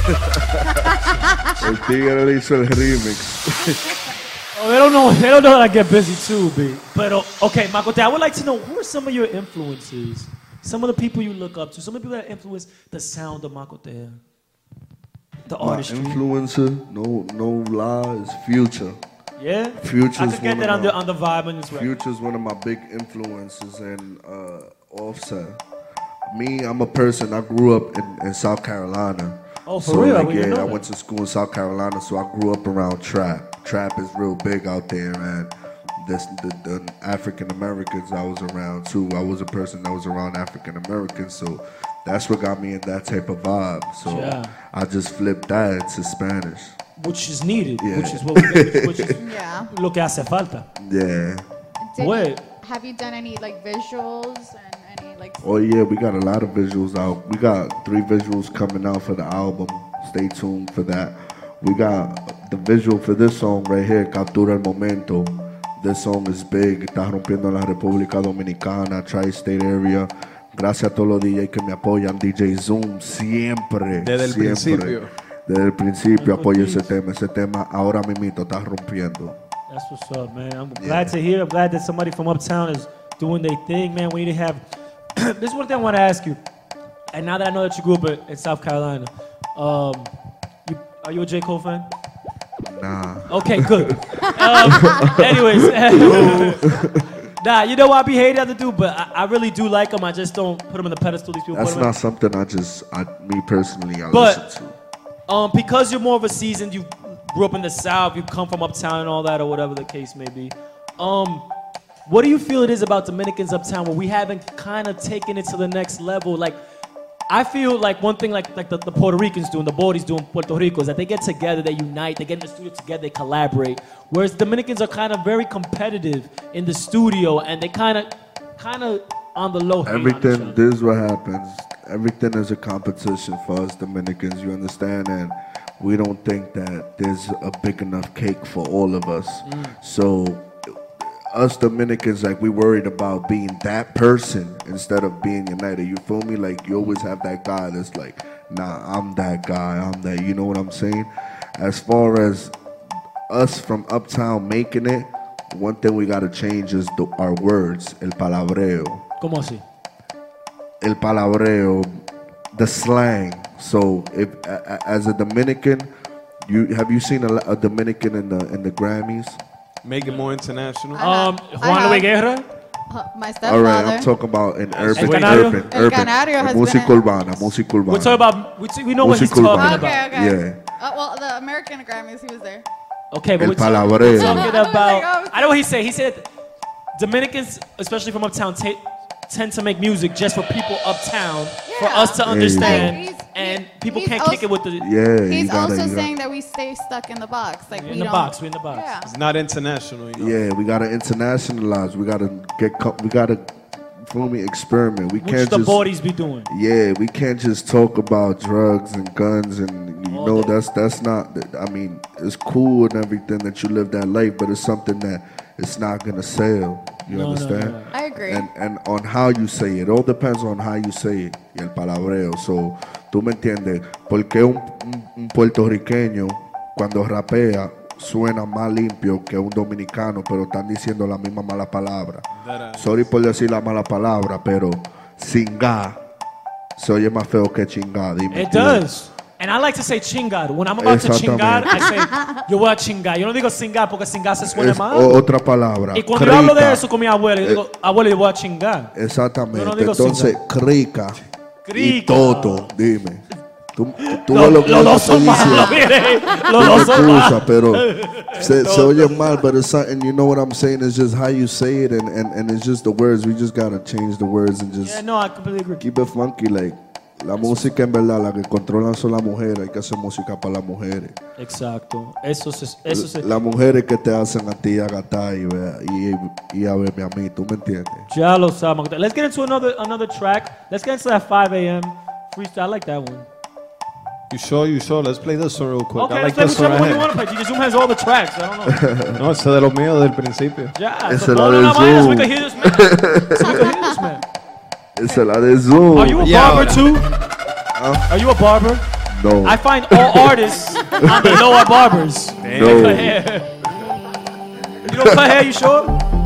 El tigre le hizo el remix. Oh, they don't know that I get busy too, B. But okay, Makote, I would like to know who are some of your influences? Some of the people you look up to. Some of the people that influence the sound of Makote. The My artistry. influencer, no lie, is Future. Yeah? Future's I could get one that of on the vibe on this record. Future's one of my big influences, and Offset. Me, I'm a person, I grew up in South Carolina. Oh, for real? Like, I I went to school in South Carolina, so I grew up around trap. Trap is real big out there, man. The African Americans I was around too. I was a person that was around African Americans, so that's what got me in that type of vibe. So Yeah. I just flipped that into Spanish. Which is needed. Yeah. Which is what which is Yeah. lo que hace falta. Yeah. Wait. Have you done any like visuals and any like? Oh yeah, we got a lot of visuals out. We got 3 visuals coming out for the album. Stay tuned for that. We got the visual for this song right here, Captura el Momento. This song is big, está rompiendo en la República Dominicana, Tri-State Area. Gracias a todos los DJs que me apoyan, DJ Zoom, siempre. Desde el siempre. principio. Desde el principio apoyo ese tema ahora mismito está rompiendo. That's what's up, man. I'm glad to hear. I'm glad that somebody from Uptown is doing their thing, man. We need to have. This is one thing I want to ask you. And now that I know that you grew up in South Carolina, are you a J. Cole fan? Nah. Okay, good. Anyways, nah, you know what? I be hating other dude, but I really do like him. I just don't put him on the pedestal. These people. That's put him not something me personally, I But- listen to. Because you're more of a seasoned, you grew up in the South, you come from Uptown and all that, or whatever the case may be. What do you feel it is about Dominicans Uptown where we haven't kind of taken it to the next level? Like, I feel like one thing like the Puerto Ricans do and the Boris do in Puerto Rico is that they get together, they unite, they get in the studio together, they collaborate. Whereas Dominicans are kind of very competitive in the studio and they kind of on the low. hate on each Everything, other. this is what happens. Everything is a competition for us Dominicans, you understand? And we don't think that there's a big enough cake for all of us. So us Dominicans, like, we worried about being that person instead of being united. You feel me? Like, you always have that guy that's like, nah, I'm that guy, I'm that. You know what I'm saying? As far as us from Uptown making it, one thing we gotta change is our words, el palabreo. ¿Cómo así? El palabreo, the slang. So, if as a Dominican, have you seen a Dominican in the Grammys? Make it more international. Juan Luis Guerra? My stepfather. All right, I'm talking about in urban, Canario? El Canario has música been urbana, música urbana. We're talking about, we know what he's Musical talking band. about. Okay. Yeah. Well, the American Grammys, he was there. Okay, but El we're talking palabreo. about. I know what he said. He said Dominicans, especially from Uptown, tend to make music just for people uptown, for us to understand, Like, and people he's can't also- kick it with the. Yeah, He's you gotta, also you saying that we stay stuck in the box. Like We're we in the don't. box. We're in the box. Yeah. It's not international, you know. Yeah, we gotta internationalize. We gotta feel me, experiment. We Which can't the just bodies be doing. Yeah, we can't just talk about drugs and guns and you All know day. that's not. I mean, it's cool and everything that you live that life, but it's something that it's not gonna sell. You No, no, understand? no. I agree. And on how you say it, all depends on how you say it. Y el palabreo. So, tú me entiendes, porque un puertorriqueño cuando rapea suena más limpio que un dominicano, pero están diciendo la misma mala palabra. Sorry por decir la mala palabra, pero chingar se oye más feo que chingar. Dime It tú. does. And I like to say chingar. When I'm about to chingar, Exactamente. I say, yo voy a chingar. Yo no digo cingar porque cingar se suena Es mal. otra palabra. Y cuando yo hablo de Crica. eso con mi abuela, yo digo, abuela, yo voy a chingar. Exactamente. Yo no digo Entonces, cingar. crica y Crica. toto, dime. Tú Los ves lo que los yo dos te estoy son malos, diciendo. mire. Los Tú me dos son excusas, malos. pero se oye mal, but it's something, you know what I'm saying? It's just how you say it, and it's just the words. We just gotta change the words and just Yeah, no, I completely agree. keep it funky. Like, la música en verdad, la que controlan son las mujeres. Hay que hacer música para las mujeres. Exacto. Eso se. Las mujeres que te hacen a ti agatar y a verme a mí, ¿tú me entiendes? Ya lo saben. Let's get into another track. Let's get into that 5 a.m. freestyle. I like that one. You sure? Let's play this one real quick. Okay, I like let's this play one whichever one you right want to play. DJ Zoom has all the tracks. I don't know. No, ese de los míos del principio. Ya. Esa So es la pon del una vaina so we Zoom. can hear this man. So we can hear this man. Esa es la de Zoom. Are you a Yeah, barber ahora. too? Are you a barber? No. I find all artists on the lower barbers. No. Cut hair. You don't cut hair, you sure?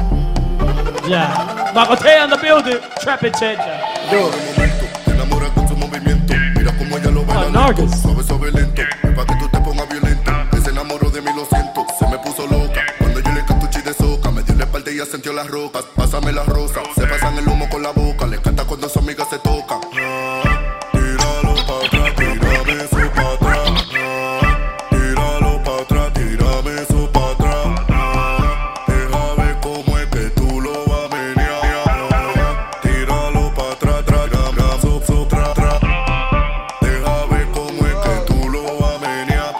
Yeah. Macote on the building. Trap it, chat. Yo. Enamora con su movimiento. Mira cómo ella lo baila. Narcos. Suave, suave, lento. Pa' que tú te pongas violento. Que se enamoró de mí, lo siento. Se me puso loca. Cuando yo le canto chi de soca. Me dio la espalda y ya sintió las rocas. Pásame las rosas. Se pasan el humo con la boca. Le canta cuando su amiga se toca. Tíralo pa' atrás, tírame eso pa' atrás. Tíralo pa' atrás, tírame eso pa' atrás. Deja ver cómo es que tú lo vas a menear. Tíralo pa' atrás, trágame eso tra, tra. Deja ver cómo es que tú lo vas a menear.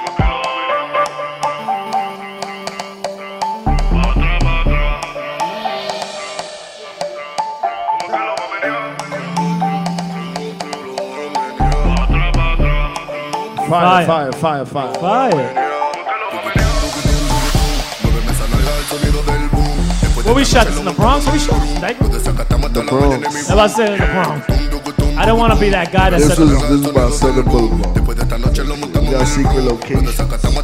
Fire, fire, fire, fire. Fire. What we shot this in the Bronx? What we shot? Like, The Bronx. that's what I said in the Bronx. I don't want to be that guy that This said is about Southern Boulevard. We got secret locations.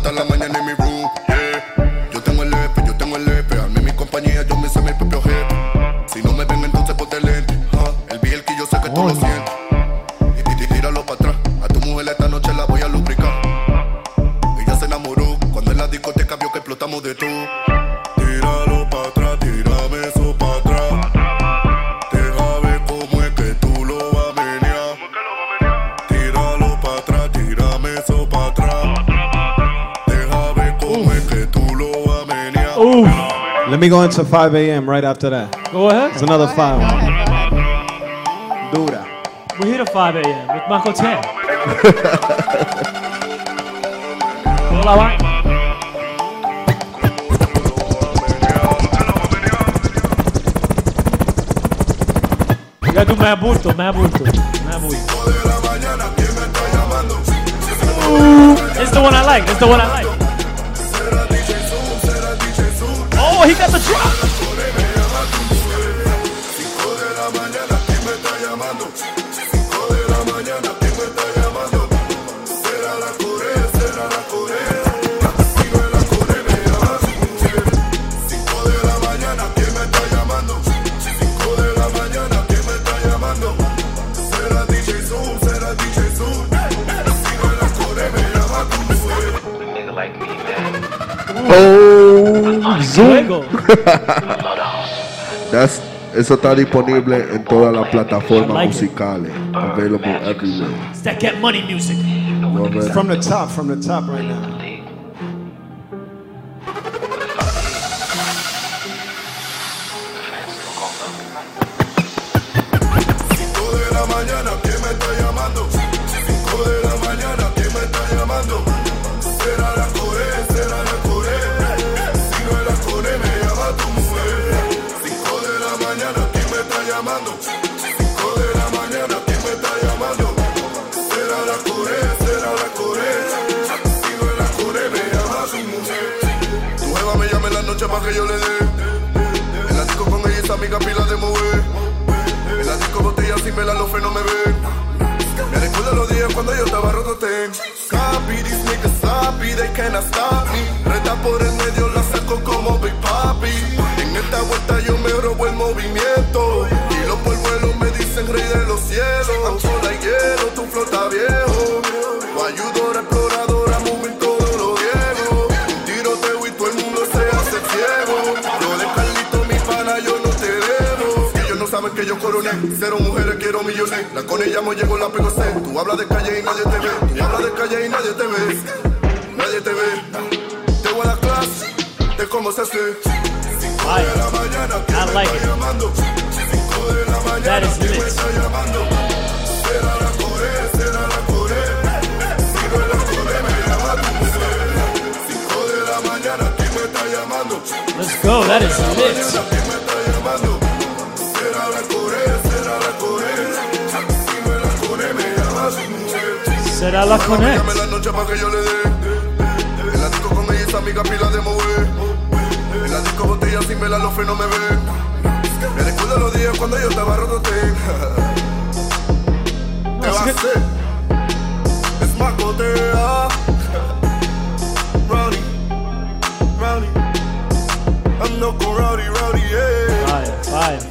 Yo tengo el EP, yo tengo el EP. Armé mi compañía, yo me hice mi propio jefe. Si no me ven, entonces ponte lente. El biel que yo sé que tú lo sientes. Y tíralo para atrás. A tu mujer esta noche la voy a lubricar. Ella se enamoró cuando en la discoteca vio que explotamos de todo. Tíralo para atrás, tírame eso para atrás. Deja ver cómo es que tú lo vas a menear. Tíralo para atrás, tírame eso para atrás. Deja ver cómo es que tú lo vas a menear. Ooh. Let me go into 5 a.m. right after that. Go ahead. It's another Go 5. ahead, go ahead. Dura. We're here at 5 a.m. with Marco 10. Hola, va. You gotta do mad bulto, mad bulto, mad bulto. It's the one I like, it's the one I like. Oh, he got the drop. Oh, Zoom. Luego. Eso está disponible en todas las plataformas I like it. musicales. Available everywhere. It's that Get Money music. Already. From the top right now. Tu jeva me llama en la noche pa' que yo le dé. En la disco con ella esa amiga pila de mover. En la disco botella sin vela los frenos me ven. Me recuerdo los días cuando yo estaba roto ten. Copy, these niggas sloppy, they cannot stop me. Reta por el medio la saco como Big Papi. En esta vuelta yo me robo el movimiento. Y los por vuelo me dicen rey de los cielos. Sola y hielo, tu flota viejo. Tu ayudora exploradora, moving todo lo viejo. Un tiroteo y todo el mundo se hace ciego. Yo de Carlito, mi pana, yo no te debo. Ellos no saben que yo coroné. 0 mujeres, quiero millones. La con ella me llegó, la pego sé. Tú hablas de calle y nadie te ve. Tú hablas de calle y nadie te ve. Nadie te ve. Te voy a la clase, de cómo se hace. 5 de la mañana, que I me like está it. llamando. 5 de la That mañana, is que me lit. está llamando. Será la Coré, será la Coré. Si no es la Coré, me llama tu mujer. 5 de la mañana, que me está llamando. Let's go, that is lit. Que me está llamando. Será la Coré, será la Coré. Si no es la Coré, me llama tu mujer. Será la connect. Llame la noche pa' que yo le dé. En la disco con ella esa amiga pila de mover. En la disco botella sin vela los frenos me ven. Me recuerdo los días cuando yo estaba roto ten. ¿Qué va a hacer? Es Macotea. Rowdy, Rowdy. Ando con Rowdy, Rowdy, yeah. Fire.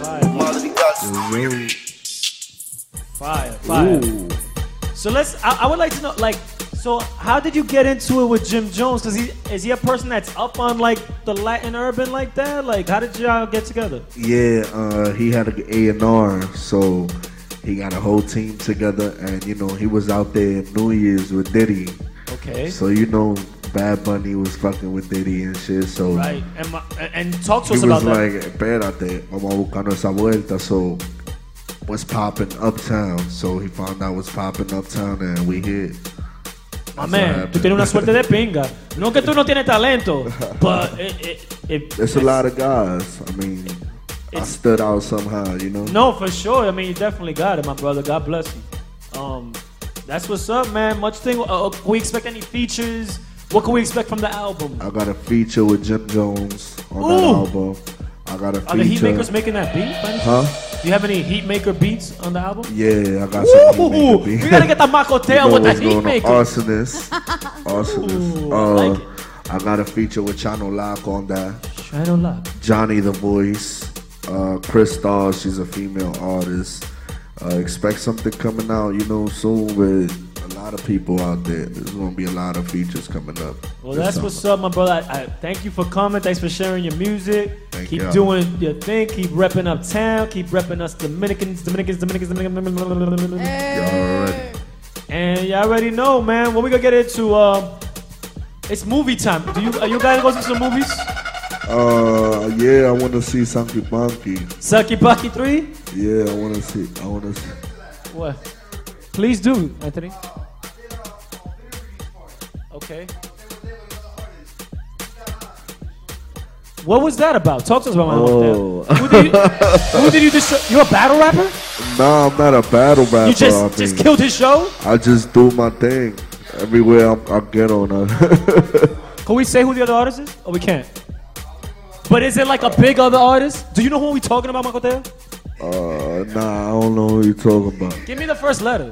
Fire. So I would like to know, like, so how did you get into it with Jim Jones? Cause is he a person that's up on like the Latin urban like that? Like, how did y'all get together? Yeah, he had an A&R, so he got a whole team together, and you know he was out there New Year's with Diddy. Okay. So you know Bad Bunny was fucking with Diddy and shit. So right, and talk to us he about was that. like, espérate, vamos a buscarnos esa vuelta. So what's popping uptown? So he found out what's popping uptown, and we hit. My man, tú tienes una suerte de pinga. No que tú no tienes talento, but there's a lot of guys. I mean, I stood out somehow, you know. No, for sure. I mean, you definitely got it, my brother. God bless you. That's what's up, man. Much thing. Can we expect any features? What can we expect from the album? I got a feature with Jim Jones on that album. I got a feature. Are the Heatmakers making that beat? Huh? Do you have any Heatmaker beats on the album? Yeah, I got some Heatmaker beats. We gotta get the Macotel with the Heatmaker. Arsonist. Like I got a feature with Chano Lock on that. Chano Lock. Johnny the Voice. Chris Starr, she's a female artist. Expect something coming out, you know, soon with a lot of people out there. There's gonna be a lot of features coming up. Well, that's what's up, my brother. I thank you for coming. Thanks for sharing your music. Keep y'all. doing your thing. Keep repping uptown. Keep repping us Dominicans. Hey. And y'all already know, man. What we gonna get into? It's movie time. Are you guys going to some movies? Yeah, I want to see Sanky Panky. Sanky Panky 3? Yeah, I want to see. What? Please do, Anthony. Okay. What was that about? Talk to us about my Who did you destroy? You're a battle rapper? No, I'm not a battle rapper. You just killed his show? I just do my thing. Everywhere I get on. Can we say who the other artist is? Or we can't? But is it like a big other artist? Do you know who we talking about, Michael Teo? Nah, I don't know who you talking about. Give me the first letter.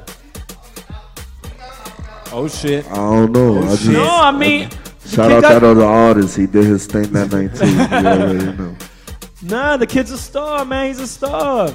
Oh shit. I don't know. Shout out that other artist. He did his thing that night too. You already know. Nah, the kid's a star, man. He's a star.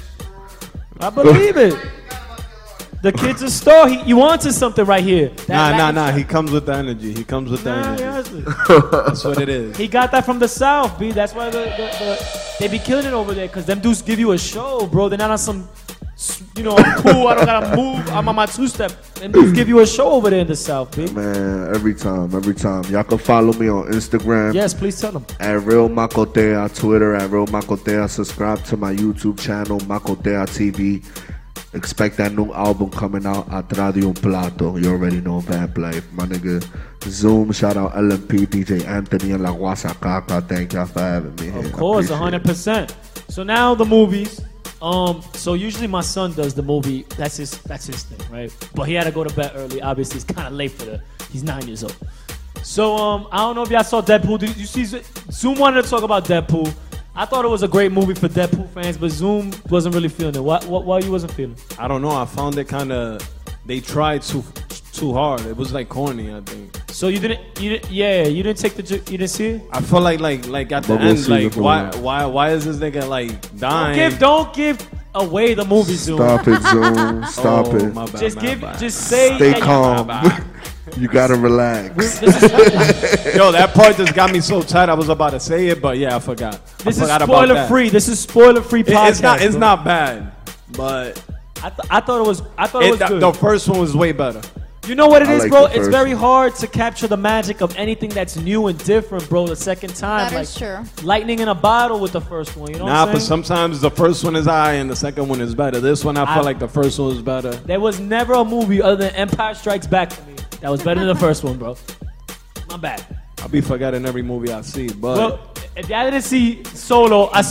I believe it. The kid's a star. You wanted something right here. Nah. He comes with the energy. Honestly. That's what it is. He got that from the South, B. That's why they be killing it over there. Because them dudes give you a show, bro. They're not on some, I'm cool. I don't got to move. I'm on my two-step. Them dudes give you a show over there in the South, B. Man, every time. Y'all can follow me on Instagram. Yes, please tell them. At Real Macotea, Twitter at Real Macotea. Subscribe to my YouTube channel, Macotea TV. Expect that new album coming out, Atrás de un Plato. You already know Vamp Life. My nigga Zoom, shout out LMP, DJ Anthony, and La Guasacaca. Thank y'all for having me here. Of course, 100%. So now the movies. So usually my son does the movie. That's his thing, right? But he had to go to bed early. Obviously, it's kind of late for he's 9 years old. So I don't know if y'all saw Deadpool. Did you see? Zoom wanted to talk about Deadpool. I thought it was a great movie for Deadpool fans, but Zoom wasn't really feeling it. Why you wasn't feeling it? I don't know. I found it kind of. They tried too hard. It was like corny, I think. So you didn't take you didn't see it? I felt like at the end, like why is this nigga like dying? Don't give away the movie, Zoom. Stop it, Zoom. Stop it. My bad, just say. Stay calm. You gotta relax. Yo, that part just got me so tight. I was about to say it, but yeah, I forgot. This is spoiler free. This is spoiler free podcast. It's not bad, but I thought it was good. The first one was way better. You know what it is, bro? It's very hard to capture the magic of anything that's new and different, bro, the second time. That is true. Lightning in a bottle with the first one, you know what I'm saying? But sometimes the first one is high and the second one is better. This one, I felt like the first one was better. There was never a movie other than Empire Strikes Back for me that was better than the first one, bro. My bad. I'll be forgetting every movie I see, but... Well, if y'all didn't see Solo, I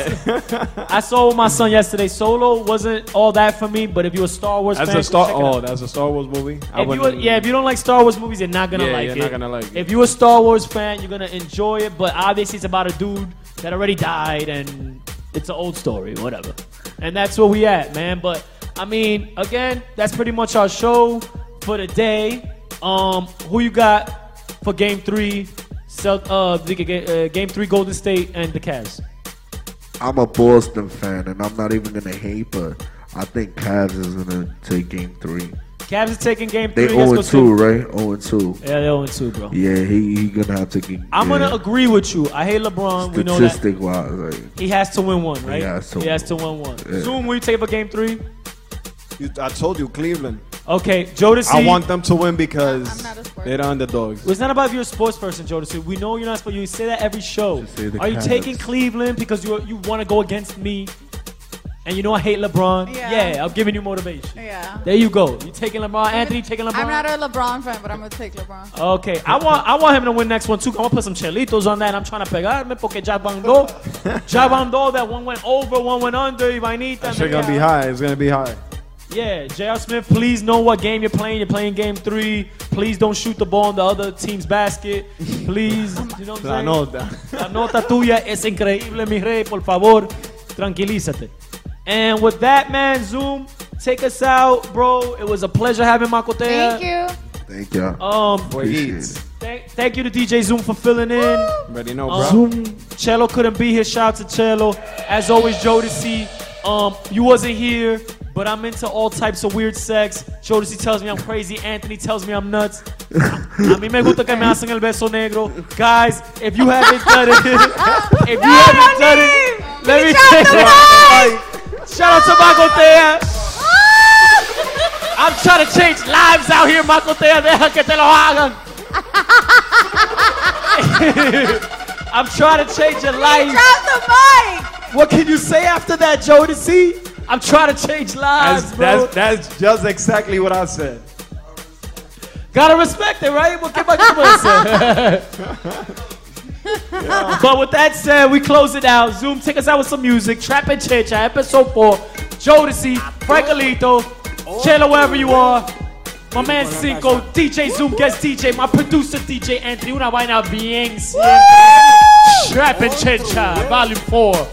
saw with my son yesterday. Solo wasn't all that for me, but if you're a Star Wars fan, that's a Star Wars movie? If you don't like Star Wars movies, you're not gonna like it. Not gonna like it. If you're a Star Wars fan, you're gonna enjoy it, but obviously it's about a dude that already died, and it's an old story, whatever. And that's where we at, man. But, I mean, again, that's pretty much our show. for the day. Who you got for Game 3? Game 3 Golden State and the Cavs. I'm a Boston fan, and I'm not even gonna hate, but I think Cavs is gonna take Game 3. Cavs is taking Game 3. They 0-2, right? 0-2. Yeah, they're 0-2, bro. Yeah, he gonna have to get. I'm gonna agree with you. I hate LeBron. We know that. Statistic-wise, like, he has to win one, right? He has to win one. Yeah. Zoom, will you take for Game 3? I told you, Cleveland. Okay, Jodeci. I want them to win because I'm not a sports they're the underdogs. It's not about if you're a sports person, Jodeci. We know you're not supposed to. You say that every show. Are you Cavs. taking Cleveland because you want to go against me? And you know I hate LeBron. Yeah. I'm giving you motivation. Yeah. There you go. You taking LeBron? Anthony taking LeBron? I'm not a LeBron fan, but I'm gonna take LeBron. Okay, I want him to win next one too. I'm gonna put some chelitos on that. I'm trying to pegarme porque ya van dos that one went over, one went under. Y vainita. That shit gonna be high. It's gonna be high. Yeah, J.R. Smith, please know what game you're playing. You're playing Game 3. Please don't shoot the ball in the other team's basket. Please, you know what I'm saying? La nota tuya es increíble, mi rey. Por favor, tranquilízate. And with that, man, Zoom, take us out, bro. It was a pleasure having Makotea. Thank you. Thank y'all. Thank you to DJ Zoom for filling in. Ready know, bro. Zoom, Cello couldn't be here. Shout out to Cello. As always, Jodeci, you wasn't here, but I'm into all types of weird sex. Jodeci tells me I'm crazy. Anthony tells me I'm nuts. A mí me gusta que me hacen el beso negro. Guys, if you haven't done it, let me tell you. Shout out to Makotea. I'm trying to change lives out here, Makotea. Deja que te lo hagan. I'm trying to change your life. Drop the mic. What can you say after that, Jodeci? I'm trying to change lives, bro. That's just exactly what I said. Gotta respect it, right? What can I say? But with that said, we close it out. Zoom, take us out with some music. Trap and Chicha, episode 4. Jodeci, Frankelito, Chelo, wherever you are. My man Cinco, DJ Zoom, guest DJ, my producer DJ Anthony. Una vaina bien siempre. Trap and Chicha, volume 4.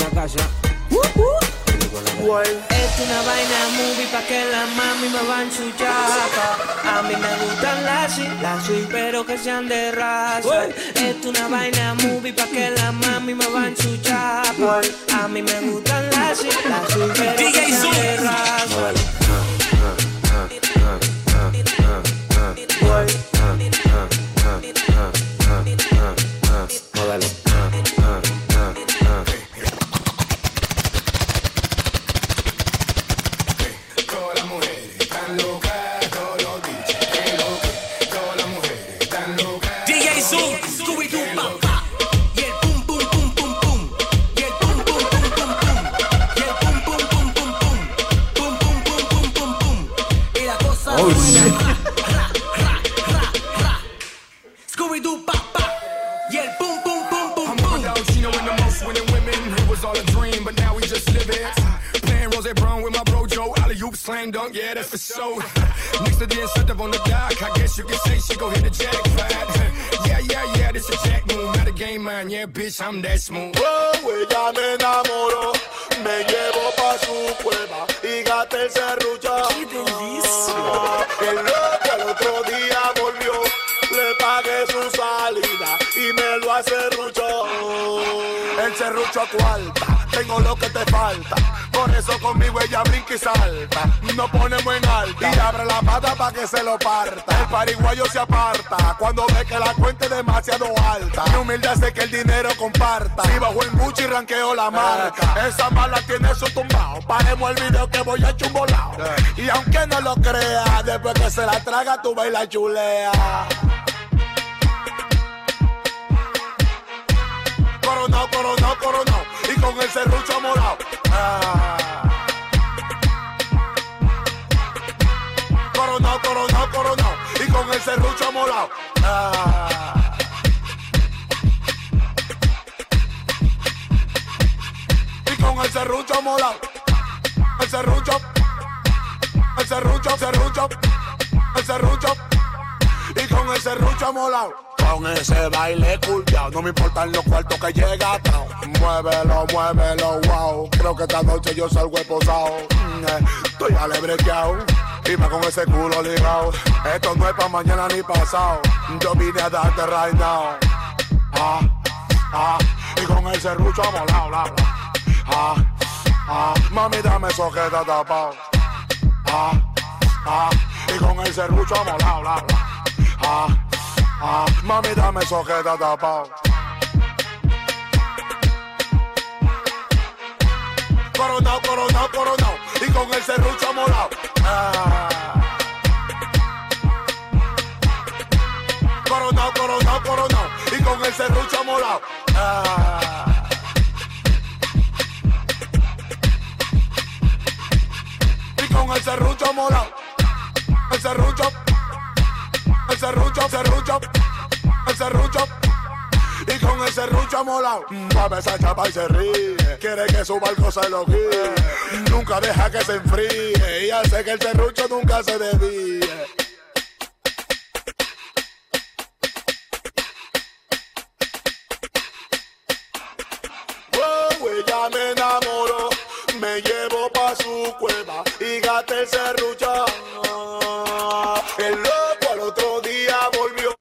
Es una vaina movie pa' que la mami me van su chapa. A mí me gustan las sweet, pero que sean de raza. Es una vaina movie pa' que la mami me van su chapa. A mí me gustan las sweet, pero que sean de raza. Scooby-Doo, pop, yeah, boom, boom, boom, boom, boom. You know, in the most winning women, it was all a dream, but now we just live it. Playing Rose Brown with my bro Joe, alley-oop, slam dunk, yeah, that's for sure. Next to the incentive on the dock, I guess you could say she go hit the jackpot. Yeah, this a jack move, not a game man, yeah, bitch, I'm that smooth. Oh, ella me enamoró, me llevó pa' su cueva y gasté el serrucho. ¡Qué delicia! El loco el otro día volvió, le pagué su salida y me lo acerruchó. El serrucho cuarta, tengo lo que te falta, por eso conmigo ella brinca y salta. Nos ponemos en alta y abre la pata pa' que se lo parta. El pariguayo se aparta cuando ve que la cuenta es demasiado alta. Mi humildad hace que el dinero comparta. Si bajo el Gucci ranqueo la marca, esa mala tiene su tumbao. Paremos el video que voy a chumbolao. Y aunque no lo crea, después que se la traga tú ves la chulea. Coronao, coronao, coronao, y con el serrucho morado. Coronao, coronao, coronao, y con el serrucho morado. Y con el serrucho morado. El serrucho, el serrucho, serrucho, el serrucho, y con el serrucho molado. Con ese baile culpeado, no me importan los cuartos que llega atrás. Muévelo, muévelo, wow. Creo que esta noche yo salgo esposado. Estoy alebrequeado. Y más con ese culo ligado. Esto no es pa' mañana ni pasado. Yo vine a darte right now. Y con el serrucho amolao, la, mami, dame eso que está tapado. Y con el serrucho amolao, la, mami, dame eso que está tapado. Coronao, coronao, coronao. Y con el serrucho amolao. Coronao, coronao, coronao. Y con el serrucho amolao. Y con el serrucho amolao. El serrucho. El serrucho, serrucho. El serrucho. Y con el serrucho amolao. Mueve esa chapa y se ríe. Quiere que su barco se lo guíe. Nunca deja que se enfríe. Y hace que el serrucho nunca se desvíe. Ella me enamoró, me llevó pa' su cueva y gasté el serrucho. El loco al otro día volvió,